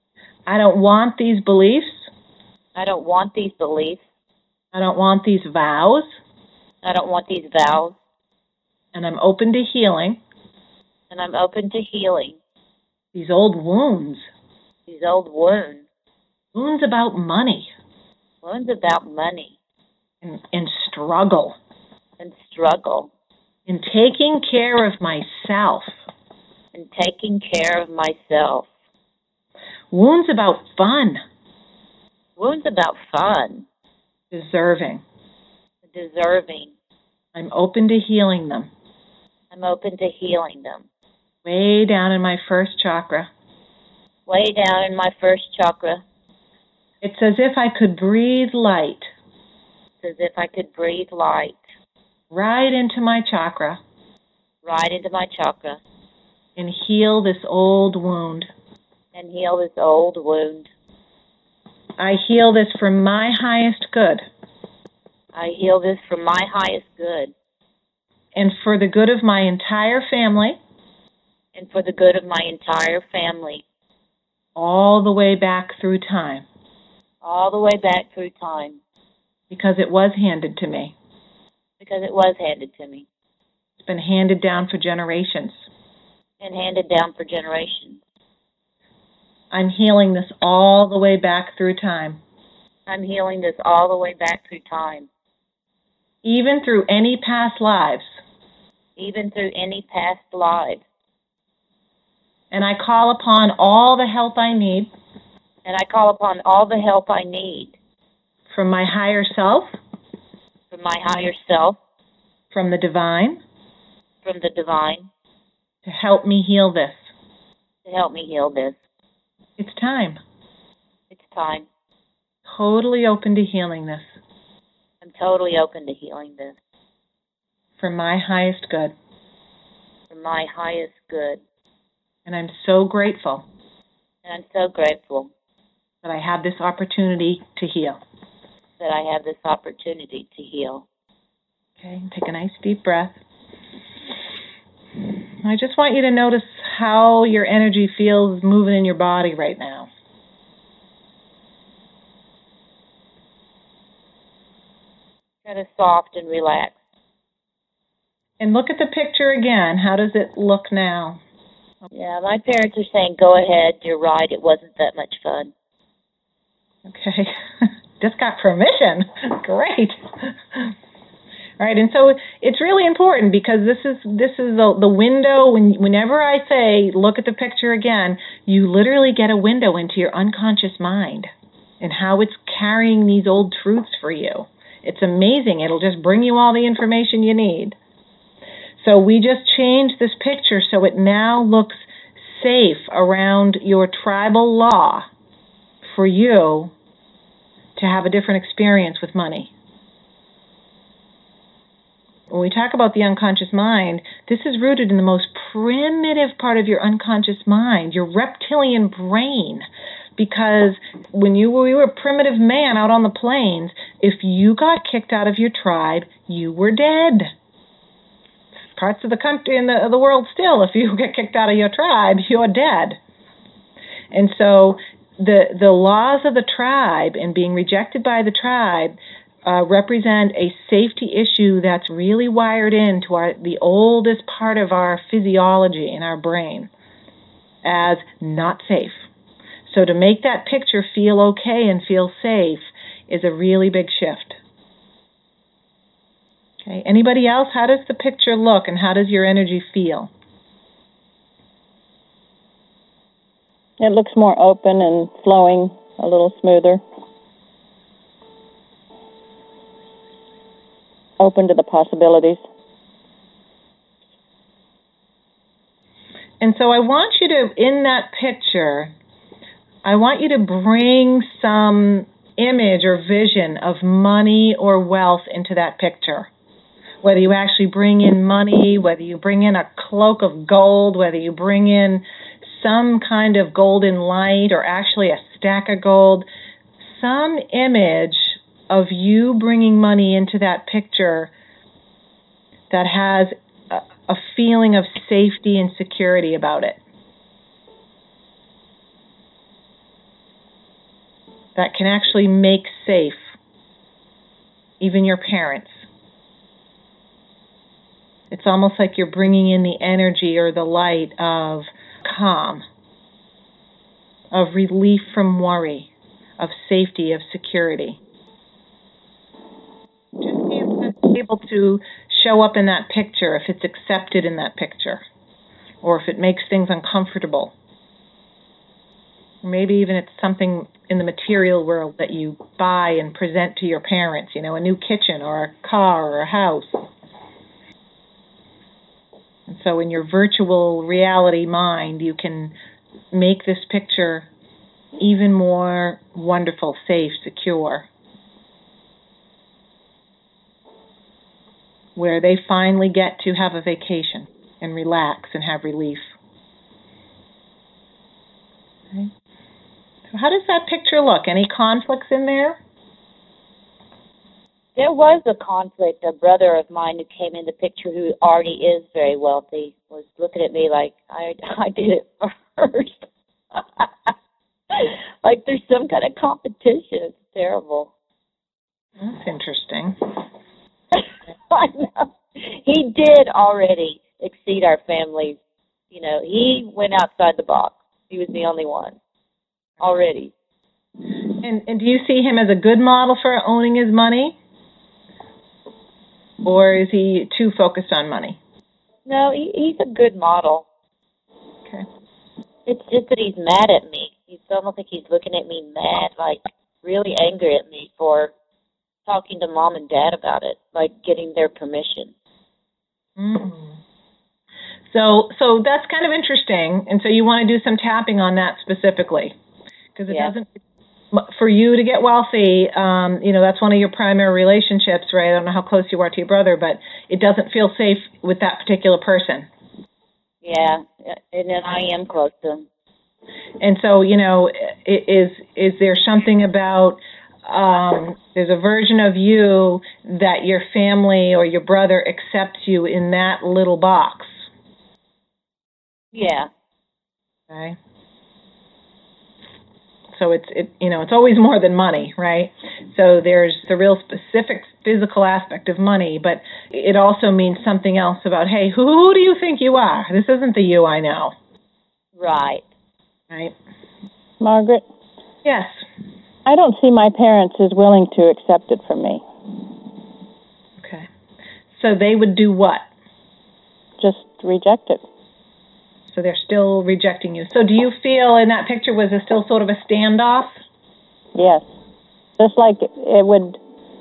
Speaker 2: I don't want these beliefs.
Speaker 4: I don't want these beliefs.
Speaker 2: I don't want these vows.
Speaker 4: I don't want these vows.
Speaker 2: And I'm open to healing.
Speaker 4: And I'm open to healing.
Speaker 2: These old wounds.
Speaker 4: These old wounds.
Speaker 2: Wounds about money.
Speaker 4: Wounds about money.
Speaker 2: And, and struggle.
Speaker 4: And struggle.
Speaker 2: In taking care of myself.
Speaker 4: And taking care of myself.
Speaker 2: Wounds about fun.
Speaker 4: Wounds about fun.
Speaker 2: Deserving.
Speaker 4: Deserving.
Speaker 2: I'm open to healing them.
Speaker 4: I'm open to healing them.
Speaker 2: Way down in my first chakra.
Speaker 4: Way down in my first chakra.
Speaker 2: It's as if I could breathe light.
Speaker 4: It's as if I could breathe light.
Speaker 2: Right into my chakra.
Speaker 4: Right into my chakra.
Speaker 2: And heal this old wound.
Speaker 4: And heal this old wound.
Speaker 2: I heal this for my highest good.
Speaker 4: I heal this for my highest good.
Speaker 2: And for the good of my entire family.
Speaker 4: And for the good of my entire family.
Speaker 2: All the way back through time.
Speaker 4: All the way back through time.
Speaker 2: Because it was handed to me.
Speaker 4: Because it was handed to me.
Speaker 2: It's been handed down for generations.
Speaker 4: And handed down for generations.
Speaker 2: I'm healing this all the way back through time.
Speaker 4: I'm healing this all the way back through time.
Speaker 2: Even through any past lives.
Speaker 4: Even through any past lives.
Speaker 2: And I call upon all the help I need.
Speaker 4: And I call upon all the help I need.
Speaker 2: From my higher self.
Speaker 4: From my higher self.
Speaker 2: From the divine.
Speaker 4: From the divine.
Speaker 2: To help me heal this.
Speaker 4: To help me heal this.
Speaker 2: It's time.
Speaker 4: It's time.
Speaker 2: Totally open to healing this.
Speaker 4: I'm totally open to healing this.
Speaker 2: For my highest good.
Speaker 4: For my highest good.
Speaker 2: And I'm so grateful.
Speaker 4: And I'm so grateful.
Speaker 2: That I have this opportunity to heal.
Speaker 4: That I have this opportunity to heal.
Speaker 2: Okay, take a nice deep breath. I just want you to notice how your energy feels moving in your body right now.
Speaker 4: Kind of soft and relaxed.
Speaker 2: And look at the picture again. How does it look now?
Speaker 4: Yeah, my parents are saying, go ahead, you're right, it wasn't that much fun.
Speaker 2: Okay. Just got permission. Great. All right, and so it's really important because this is this is the, the window. When whenever I say look at the picture again, you literally get a window into your unconscious mind and how it's carrying these old truths for you. It's amazing. It'll just bring you all the information you need. So we just changed this picture so it now looks safe around your tribal law for you to have a different experience with money. When we talk about the unconscious mind, this is rooted in the most primitive part of your unconscious mind, your reptilian brain. Because when you were, you were a primitive man out on the plains, if you got kicked out of your tribe, you were dead. Parts of the country and the, the world still, if you get kicked out of your tribe, you're dead. And so the the laws of the tribe and being rejected by the tribe uh, represent a safety issue that's really wired into our the oldest part of our physiology in our brain as not safe. So to make that picture feel okay and feel safe is a really big shift. Okay. Anybody else? How does the picture look and how does your energy feel?
Speaker 5: It looks more open and flowing a little smoother. Open to the possibilities.
Speaker 2: And so I want you to, in that picture, I want you to bring some image or vision of money or wealth into that picture. Whether you actually bring in money, whether you bring in a cloak of gold, whether you bring in some kind of golden light or actually a stack of gold, some image of you bringing money into that picture that has a, a feeling of safety and security about it. that can actually make safe even your parents. It's almost like you're bringing in the energy or the light of calm, of relief from worry, of safety, of security. Just see if it's able to show up in that picture, if it's accepted in that picture, or if it makes things uncomfortable. Maybe even it's something in the material world that you buy and present to your parents, you know, a new kitchen or a car or a house. And so in your virtual reality mind, you can make this picture even more wonderful, safe, secure, where they finally get to have a vacation and relax and have relief. Okay. So how does that picture look? Any conflicts in there?
Speaker 4: There was a conflict. A brother of mine who came in the picture, who already is very wealthy, was looking at me like I, I did it first. Like there's some kind of competition. It's terrible.
Speaker 2: That's interesting.
Speaker 4: I know. He did already exceed our family. You know, he went outside the box. He was the only one already.
Speaker 2: And and do you see him as a good model for owning his money? Or is he too focused on money?
Speaker 4: No, he, he's a good model.
Speaker 2: Okay.
Speaker 4: It's just that he's mad at me. He's, I don't think he's looking at me mad, like really angry at me for talking to Mom and Dad about it, like getting their permission.
Speaker 2: Mm. So, so that's kind of interesting. And so you want to do some tapping on that specifically, because it
Speaker 4: Yeah.
Speaker 2: doesn't. For you to get wealthy, um, you know, that's one of your primary relationships, right? I don't know how close you are to your brother, but it doesn't feel safe with that particular person.
Speaker 4: Yeah, and then I am close to him.
Speaker 2: And so, you know, is is there something about, um, there's a version of you that your family or your brother accepts you in that little box?
Speaker 4: Yeah.
Speaker 2: Okay. So it's, it, you know, it's always more than money, right? So there's the real specific physical aspect of money, but it also means something else about, hey, who, who do you think you are? This isn't the you I know.
Speaker 4: Right.
Speaker 2: Right?
Speaker 5: Margaret?
Speaker 2: Yes.
Speaker 5: I don't see my parents as willing to accept it from me.
Speaker 2: Okay. So they would do what?
Speaker 5: Just reject it.
Speaker 2: So they're still rejecting you. So do you feel in that picture, was there still sort of a standoff?
Speaker 5: Yes. Just like it would,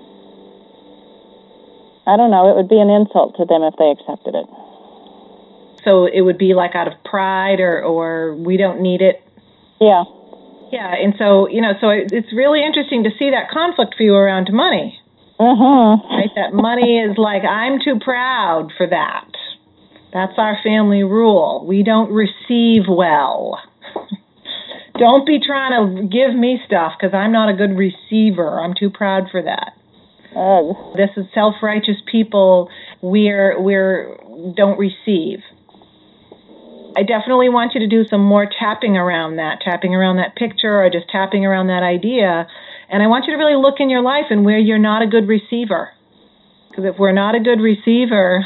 Speaker 5: I don't know, it would be an insult to them if they accepted it.
Speaker 2: So it would be like out of pride or, or we don't need it?
Speaker 5: Yeah.
Speaker 2: Yeah, and so, you know, so it's really interesting to see that conflict for you around money.
Speaker 5: Mm-hmm.
Speaker 2: Right? That money is like, I'm too proud for that. That's our family rule. We don't receive well. Don't be trying to give me stuff because I'm not a good receiver. I'm too proud for that.
Speaker 5: Uh,
Speaker 2: This is self-righteous people. We're we're don't receive. I definitely want you to do some more tapping around that, tapping around that picture or just tapping around that idea. And I want you to really look in your life and where you're not a good receiver. Because if we're not a good receiver,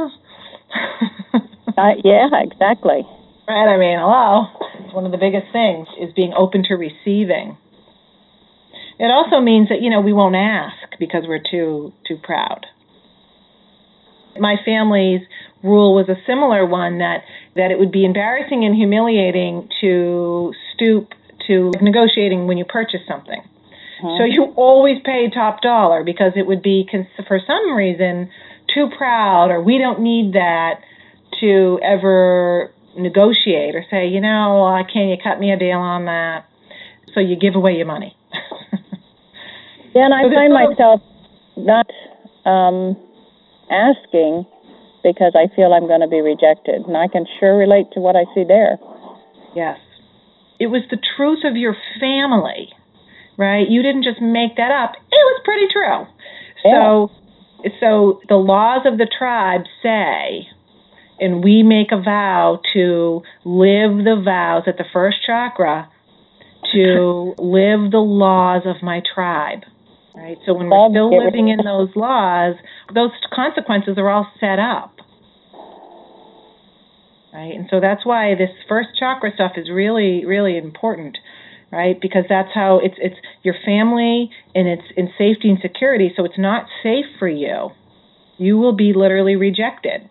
Speaker 5: uh, yeah, exactly.
Speaker 2: right, I mean, hello. One of the biggest things is being open to receiving. It also means that, you know, we won't ask because we're too too proud. My family's rule was a similar one, that, that it would be embarrassing and humiliating to stoop to negotiating when you purchase something. Mm-hmm. So you always pay top dollar because it would be, for some reason, too proud or we don't need that to ever negotiate or say, you know, can you cut me a deal on that? So you give away your money.
Speaker 5: Yeah, and I so find myself not um, asking because I feel I'm going to be rejected. And I can sure relate to what I see there.
Speaker 2: Yes. It was the truth of your family, right? You didn't just make that up. It was pretty true.
Speaker 5: Yeah.
Speaker 2: So, so the laws of the tribe say, and we make a vow to live the vows at the first chakra to live the laws of my tribe. Right? So when
Speaker 5: Love
Speaker 2: we're still
Speaker 5: get
Speaker 2: living
Speaker 5: rid-
Speaker 2: in those laws, those consequences are all set up. Right? And so that's why this first chakra stuff is really, really important, right? Because that's how it's it's your family and it's in safety and security, so it's not safe for you. You will be literally rejected.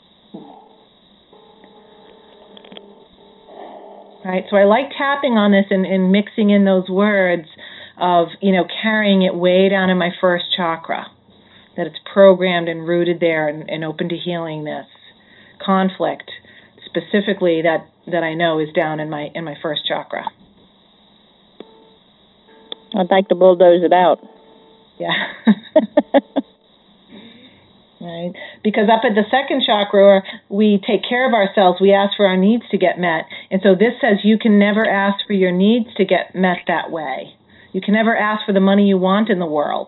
Speaker 2: Right? So I like tapping on this and, and mixing in those words of, you know, carrying it way down in my first chakra, that it's programmed and rooted there and, and open to healing this conflict. Specifically, that, that I know is down in my in my first chakra.
Speaker 5: I'd like to bulldoze it out.
Speaker 2: Yeah. Right. Because up at the second chakra, we take care of ourselves. We ask for our needs to get met. And so this says you can never ask for your needs to get met that way. You can never ask for the money you want in the world.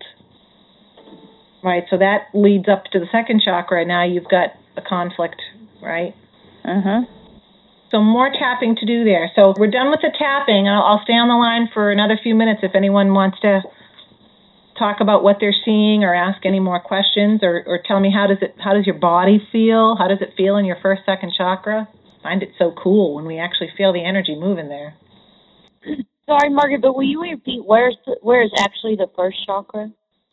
Speaker 2: Right. So that leads up to the second chakra. Now you've got a conflict, right?
Speaker 5: Uh-huh.
Speaker 2: So more tapping to do there. So we're done with the tapping. I'll, I'll stay on the line for another few minutes if anyone wants to talk about what they're seeing or ask any more questions, or, or tell me how does it how does your body feel? How does it feel in your first, second chakra? I find it so cool when we actually feel the energy moving there.
Speaker 4: Sorry, Margaret, but will you repeat where's the, where is actually the first chakra?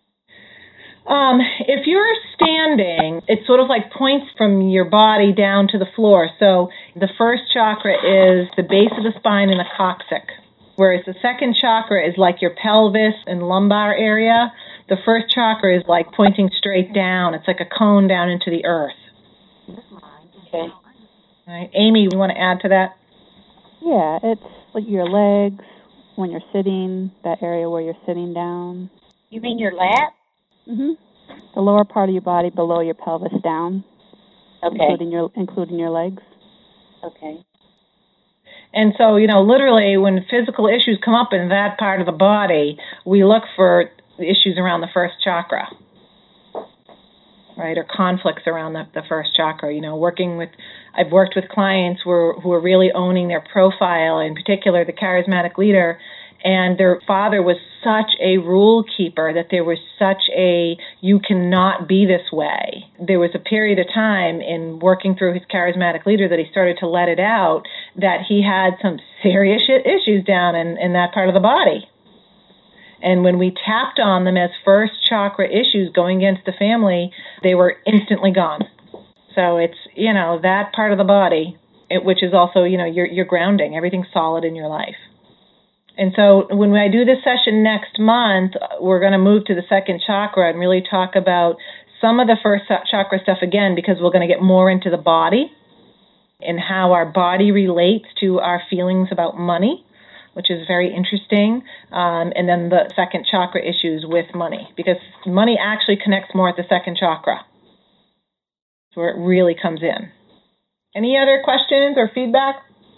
Speaker 2: Um, if you're standing, it sort of like points from your body down to the floor. So the first chakra is the base of the spine and the coccyx, whereas the second chakra is like your pelvis and lumbar area. The first chakra is like pointing straight down. It's like a cone down into the earth.
Speaker 4: Okay.
Speaker 2: All right. Amy, you want to add to that?
Speaker 3: Yeah, it's like your legs when you're sitting, that area where you're sitting down.
Speaker 4: You mean your lap?
Speaker 3: Mhm. The lower part of your body below your pelvis down,
Speaker 4: Okay.
Speaker 3: including your including your legs.
Speaker 4: Okay.
Speaker 2: And so, you know, literally when physical issues come up in that part of the body, we look for issues around the first chakra, right, or conflicts around the, the first chakra. You know, working with, I've worked with clients who are, who are really owning their profile, in particular the charismatic leader, and their father was such a rule keeper that there was such a, you cannot be this way. There was a period of time in working through his charismatic leader that he started to let it out, that he had some serious issues down in, in that part of the body. And when we tapped on them as first chakra issues going against the family, they were instantly gone. So it's, you know, that part of the body, it, which is also, you know, your, your grounding, everything's solid in your life. And so when I do this session next month, we're going to move to the second chakra and really talk about some of the first chakra stuff again, because we're going to get more into the body and how our body relates to our feelings about money, which is very interesting. Um, and then the second chakra issues with money, because money actually connects more at the second chakra. That's where it really comes in. Any other questions or feedback?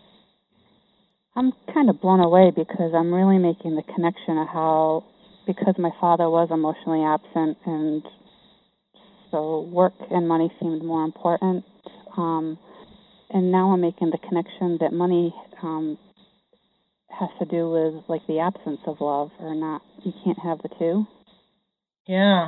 Speaker 3: I'm kind of blown away because I'm really making the connection of how, because my father was emotionally absent, and so work and money seemed more important. Um, and now I'm making the connection that money um, has to do with like the absence of love, or not. You can't have the two.
Speaker 2: Yeah.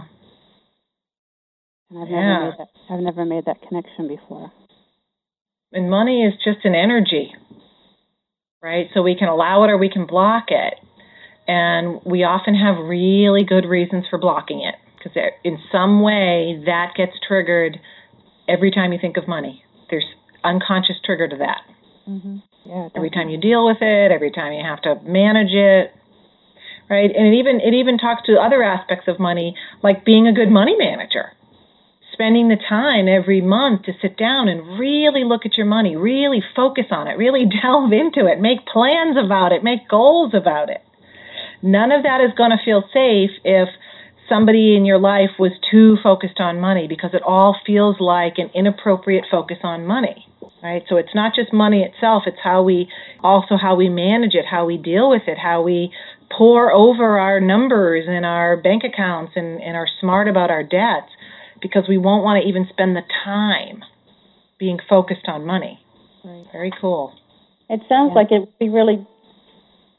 Speaker 3: And I've
Speaker 2: Yeah.
Speaker 3: never made that. I've never made that connection before.
Speaker 2: And money is just an energy, right? So we can allow it or we can block it. And we often have really good reasons for blocking it, because in some way that gets triggered every time you think of money. There's unconscious trigger to that.
Speaker 3: Mm-hmm. Yeah.
Speaker 2: Every time you deal with it, every time you have to manage it, right? And it even it even talks to other aspects of money, like being a good money manager. Spending the time every month to sit down and really look at your money, really focus on it, really delve into it, make plans about it, make goals about it. None of that is going to feel safe if somebody in your life was too focused on money, because it all feels like an inappropriate focus on money, right? So it's not just money itself, it's how we, also how we manage it, how we deal with it, how we pour over our numbers in our bank accounts and, and are smart about our debts, because we won't want to even spend the time being focused on money.
Speaker 3: Right.
Speaker 2: Very cool.
Speaker 5: It sounds
Speaker 3: Yeah.
Speaker 5: like it would be really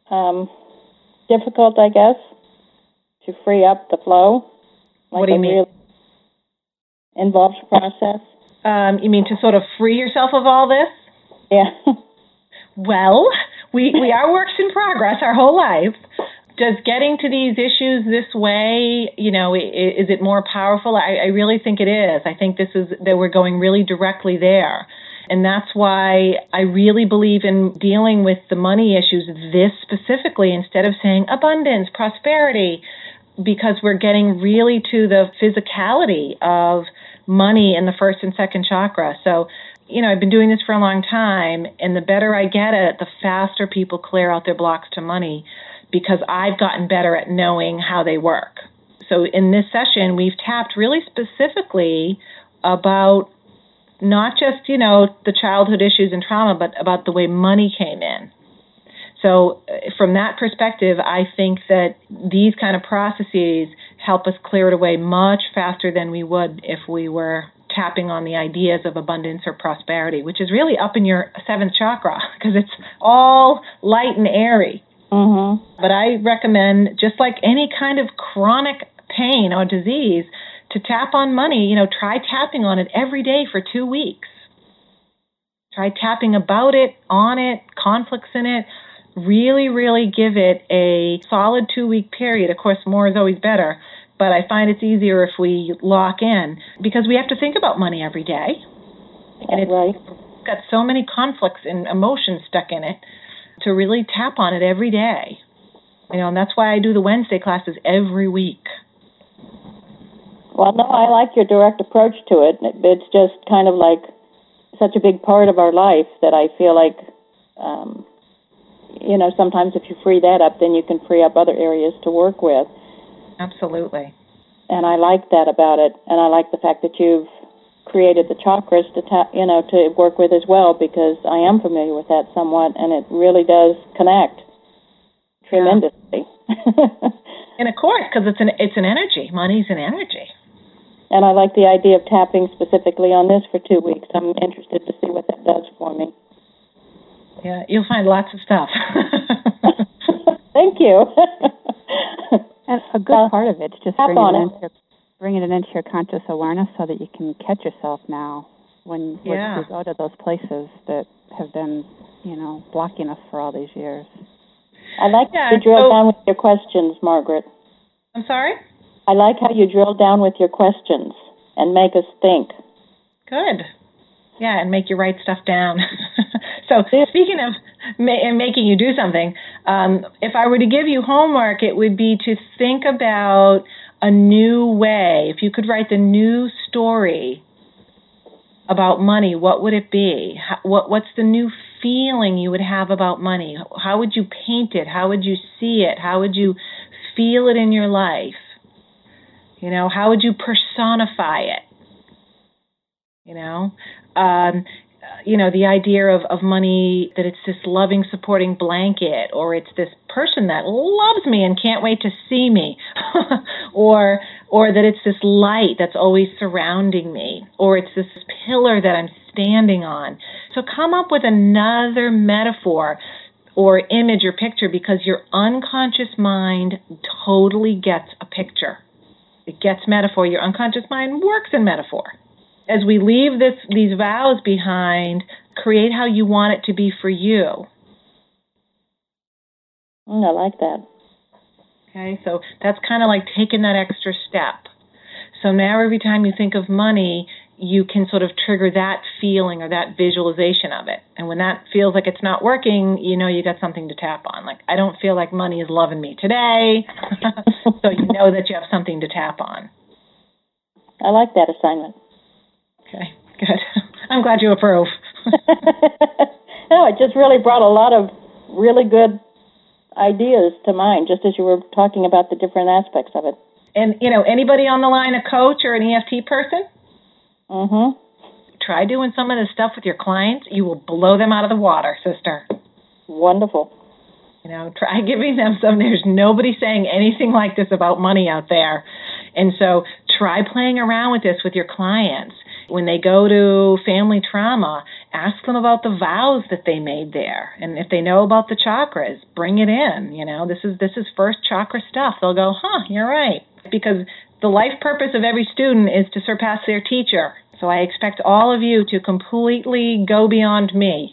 Speaker 5: um, difficult, I guess, to free up the flow. Like
Speaker 2: What do you
Speaker 5: a
Speaker 2: mean?
Speaker 5: real involved process.
Speaker 2: Um, you mean to sort of free yourself of all this?
Speaker 5: Yeah.
Speaker 2: Well, we, we are works in progress our whole life. Does getting to these issues this way, you know, is, is it more powerful? I, I really think it is. I think this is that we're going really directly there. And that's why I really believe in dealing with the money issues this specifically instead of saying abundance, prosperity, because we're getting really to the physicality of money in the first and second chakra. So, you know, I've been doing this for a long time, and the better I get at it, the faster people clear out their blocks to money, because I've gotten better at knowing how they work. So in this session, we've tapped really specifically about not just, you know, the childhood issues and trauma, but about the way money came in. So from that perspective, I think that these kind of processes help us clear it away much faster than we would if we were tapping on the ideas of abundance or prosperity, which is really up in your seventh chakra, because it's all light and airy.
Speaker 5: Mm-hmm.
Speaker 2: But I recommend, just like any kind of chronic pain or disease, to tap on money. You know, try tapping on it every day for two weeks. Try tapping about it, on it, conflicts in it. Really, really give it a solid two-week period. Of course, more is always better, but I find it's easier if we lock in, because we have to think about money every day. And it's
Speaker 5: right.
Speaker 2: got so many conflicts and emotions stuck in it to really tap on it every day. You know, and that's why I do the Wednesday classes every week.
Speaker 5: Well, no, I like your direct approach to it. It's just kind of like such a big part of our life that I feel like, um, you know, sometimes if you free that up, then you can free up other areas to work with.
Speaker 2: Absolutely.
Speaker 5: And I like that about it. And I like the fact that you've created the chakras to, ta- you know, to work with as well, because I am familiar with that somewhat, and it really does connect tremendously. Yeah.
Speaker 2: And of course, because it's an it's an energy. Money's an energy.
Speaker 5: And I like the idea of tapping specifically on this for two weeks. I'm interested to see what that does for me.
Speaker 2: Yeah, you'll find lots of stuff.
Speaker 5: Thank you.
Speaker 3: And a good
Speaker 5: uh,
Speaker 3: part of it's just
Speaker 5: tap
Speaker 3: bringing
Speaker 5: on
Speaker 3: it,
Speaker 5: it.
Speaker 3: into, bringing it into your conscious awareness so that you can catch yourself now when,
Speaker 2: Yeah.
Speaker 3: when you go to those places that have been, you know, blocking us for all these years.
Speaker 5: I like
Speaker 2: Yeah,
Speaker 5: how you drill
Speaker 2: so,
Speaker 5: down with your questions, Margaret.
Speaker 2: I'm sorry?
Speaker 5: I like how you drill down with your questions and make us think.
Speaker 2: Good. Yeah, and make you write stuff down. So speaking of ma- making you do something, um, if I were to give you homework, it would be to think about a new way. If you could write the new story about money, what would it be? How, what What's the new feeling you would have about money? How would you paint it? How would you see it? How would you feel it in your life? You know, how would you personify it? You know, um, you know, the idea of, of money, that it's this loving, supporting blanket, or it's this person that loves me and can't wait to see me, or or that it's this light that's always surrounding me, or it's this pillar that I'm standing on. So come up with another metaphor or image or picture, because your unconscious mind totally gets a picture. It gets metaphor. Your unconscious mind works in metaphor. As we leave this, these vows behind, create how you want it to be for you.
Speaker 5: Mm, I like that.
Speaker 2: Okay, so that's kind of like taking that extra step. So now every time you think of money, you can sort of trigger that feeling or that visualization of it. And when that feels like it's not working, you know you got something to tap on. Like, I don't feel like money is loving me today. So you know that you have something to tap on.
Speaker 5: I like that assignment.
Speaker 2: Okay, good. I'm glad you approve.
Speaker 5: No, it just really brought a lot of really good ideas to mind, just as you were talking about the different aspects of it.
Speaker 2: And, you know, anybody on the line, a coach or an E F T person?
Speaker 5: Mm-hmm.
Speaker 2: Try doing some of this stuff with your clients. You will blow them out of the water, sister.
Speaker 5: Wonderful.
Speaker 2: You know, try giving them some. There's nobody saying anything like this about money out there. And so try playing around with this with your clients. When they go to family trauma, ask them about the vows that they made there. And if they know about the chakras, bring it in. You know, this is this is first chakra stuff. They'll go, huh, you're right. Because the life purpose of every student is to surpass their teacher. So I expect all of you to completely go beyond me.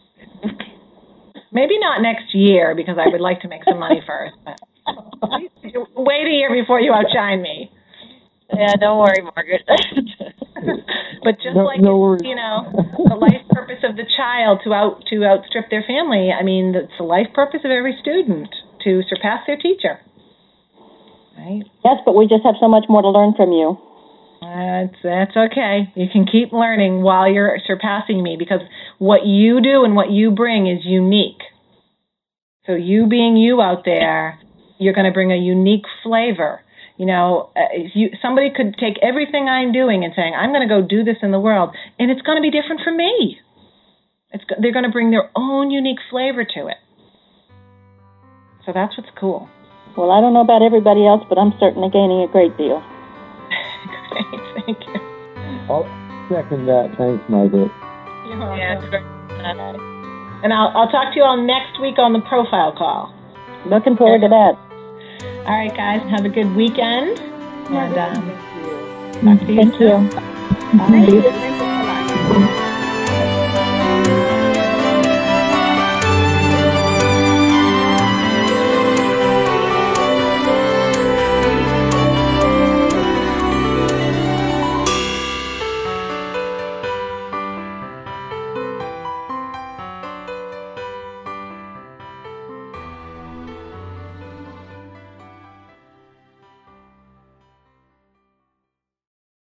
Speaker 2: Maybe not next year, because I would like to make some money first. But wait a year before you outshine me.
Speaker 4: Yeah, don't worry, Margaret.
Speaker 2: But just
Speaker 7: no,
Speaker 2: like,
Speaker 7: no
Speaker 2: you know, the life purpose of the child to out to outstrip their family, I mean, it's the life purpose of every student to surpass their teacher. Right?
Speaker 5: Yes, but we just have so much more to learn from you.
Speaker 2: That's, that's okay. You can keep learning while you're surpassing me, because what you do and what you bring is unique. So you being you out there, you're going to bring a unique flavor. You know, uh, if you, somebody could take everything I'm doing and saying, I'm going to go do this in the world, and it's going to be different from me. It's, they're going to bring their own unique flavor to it. So that's what's cool.
Speaker 5: Well, I don't know about everybody else, but I'm certainly gaining a great deal.
Speaker 2: Great, thank you.
Speaker 7: I'll second that. Thanks, Margaret.
Speaker 2: You're welcome.
Speaker 4: Yeah, it's great.
Speaker 2: And I'll, I'll talk to you all next week on the profile call.
Speaker 5: Looking forward to that.
Speaker 2: All right, guys, have a good weekend. And um, talk to you
Speaker 5: Thank
Speaker 2: soon.
Speaker 5: you.
Speaker 2: Bye.
Speaker 5: Thank you.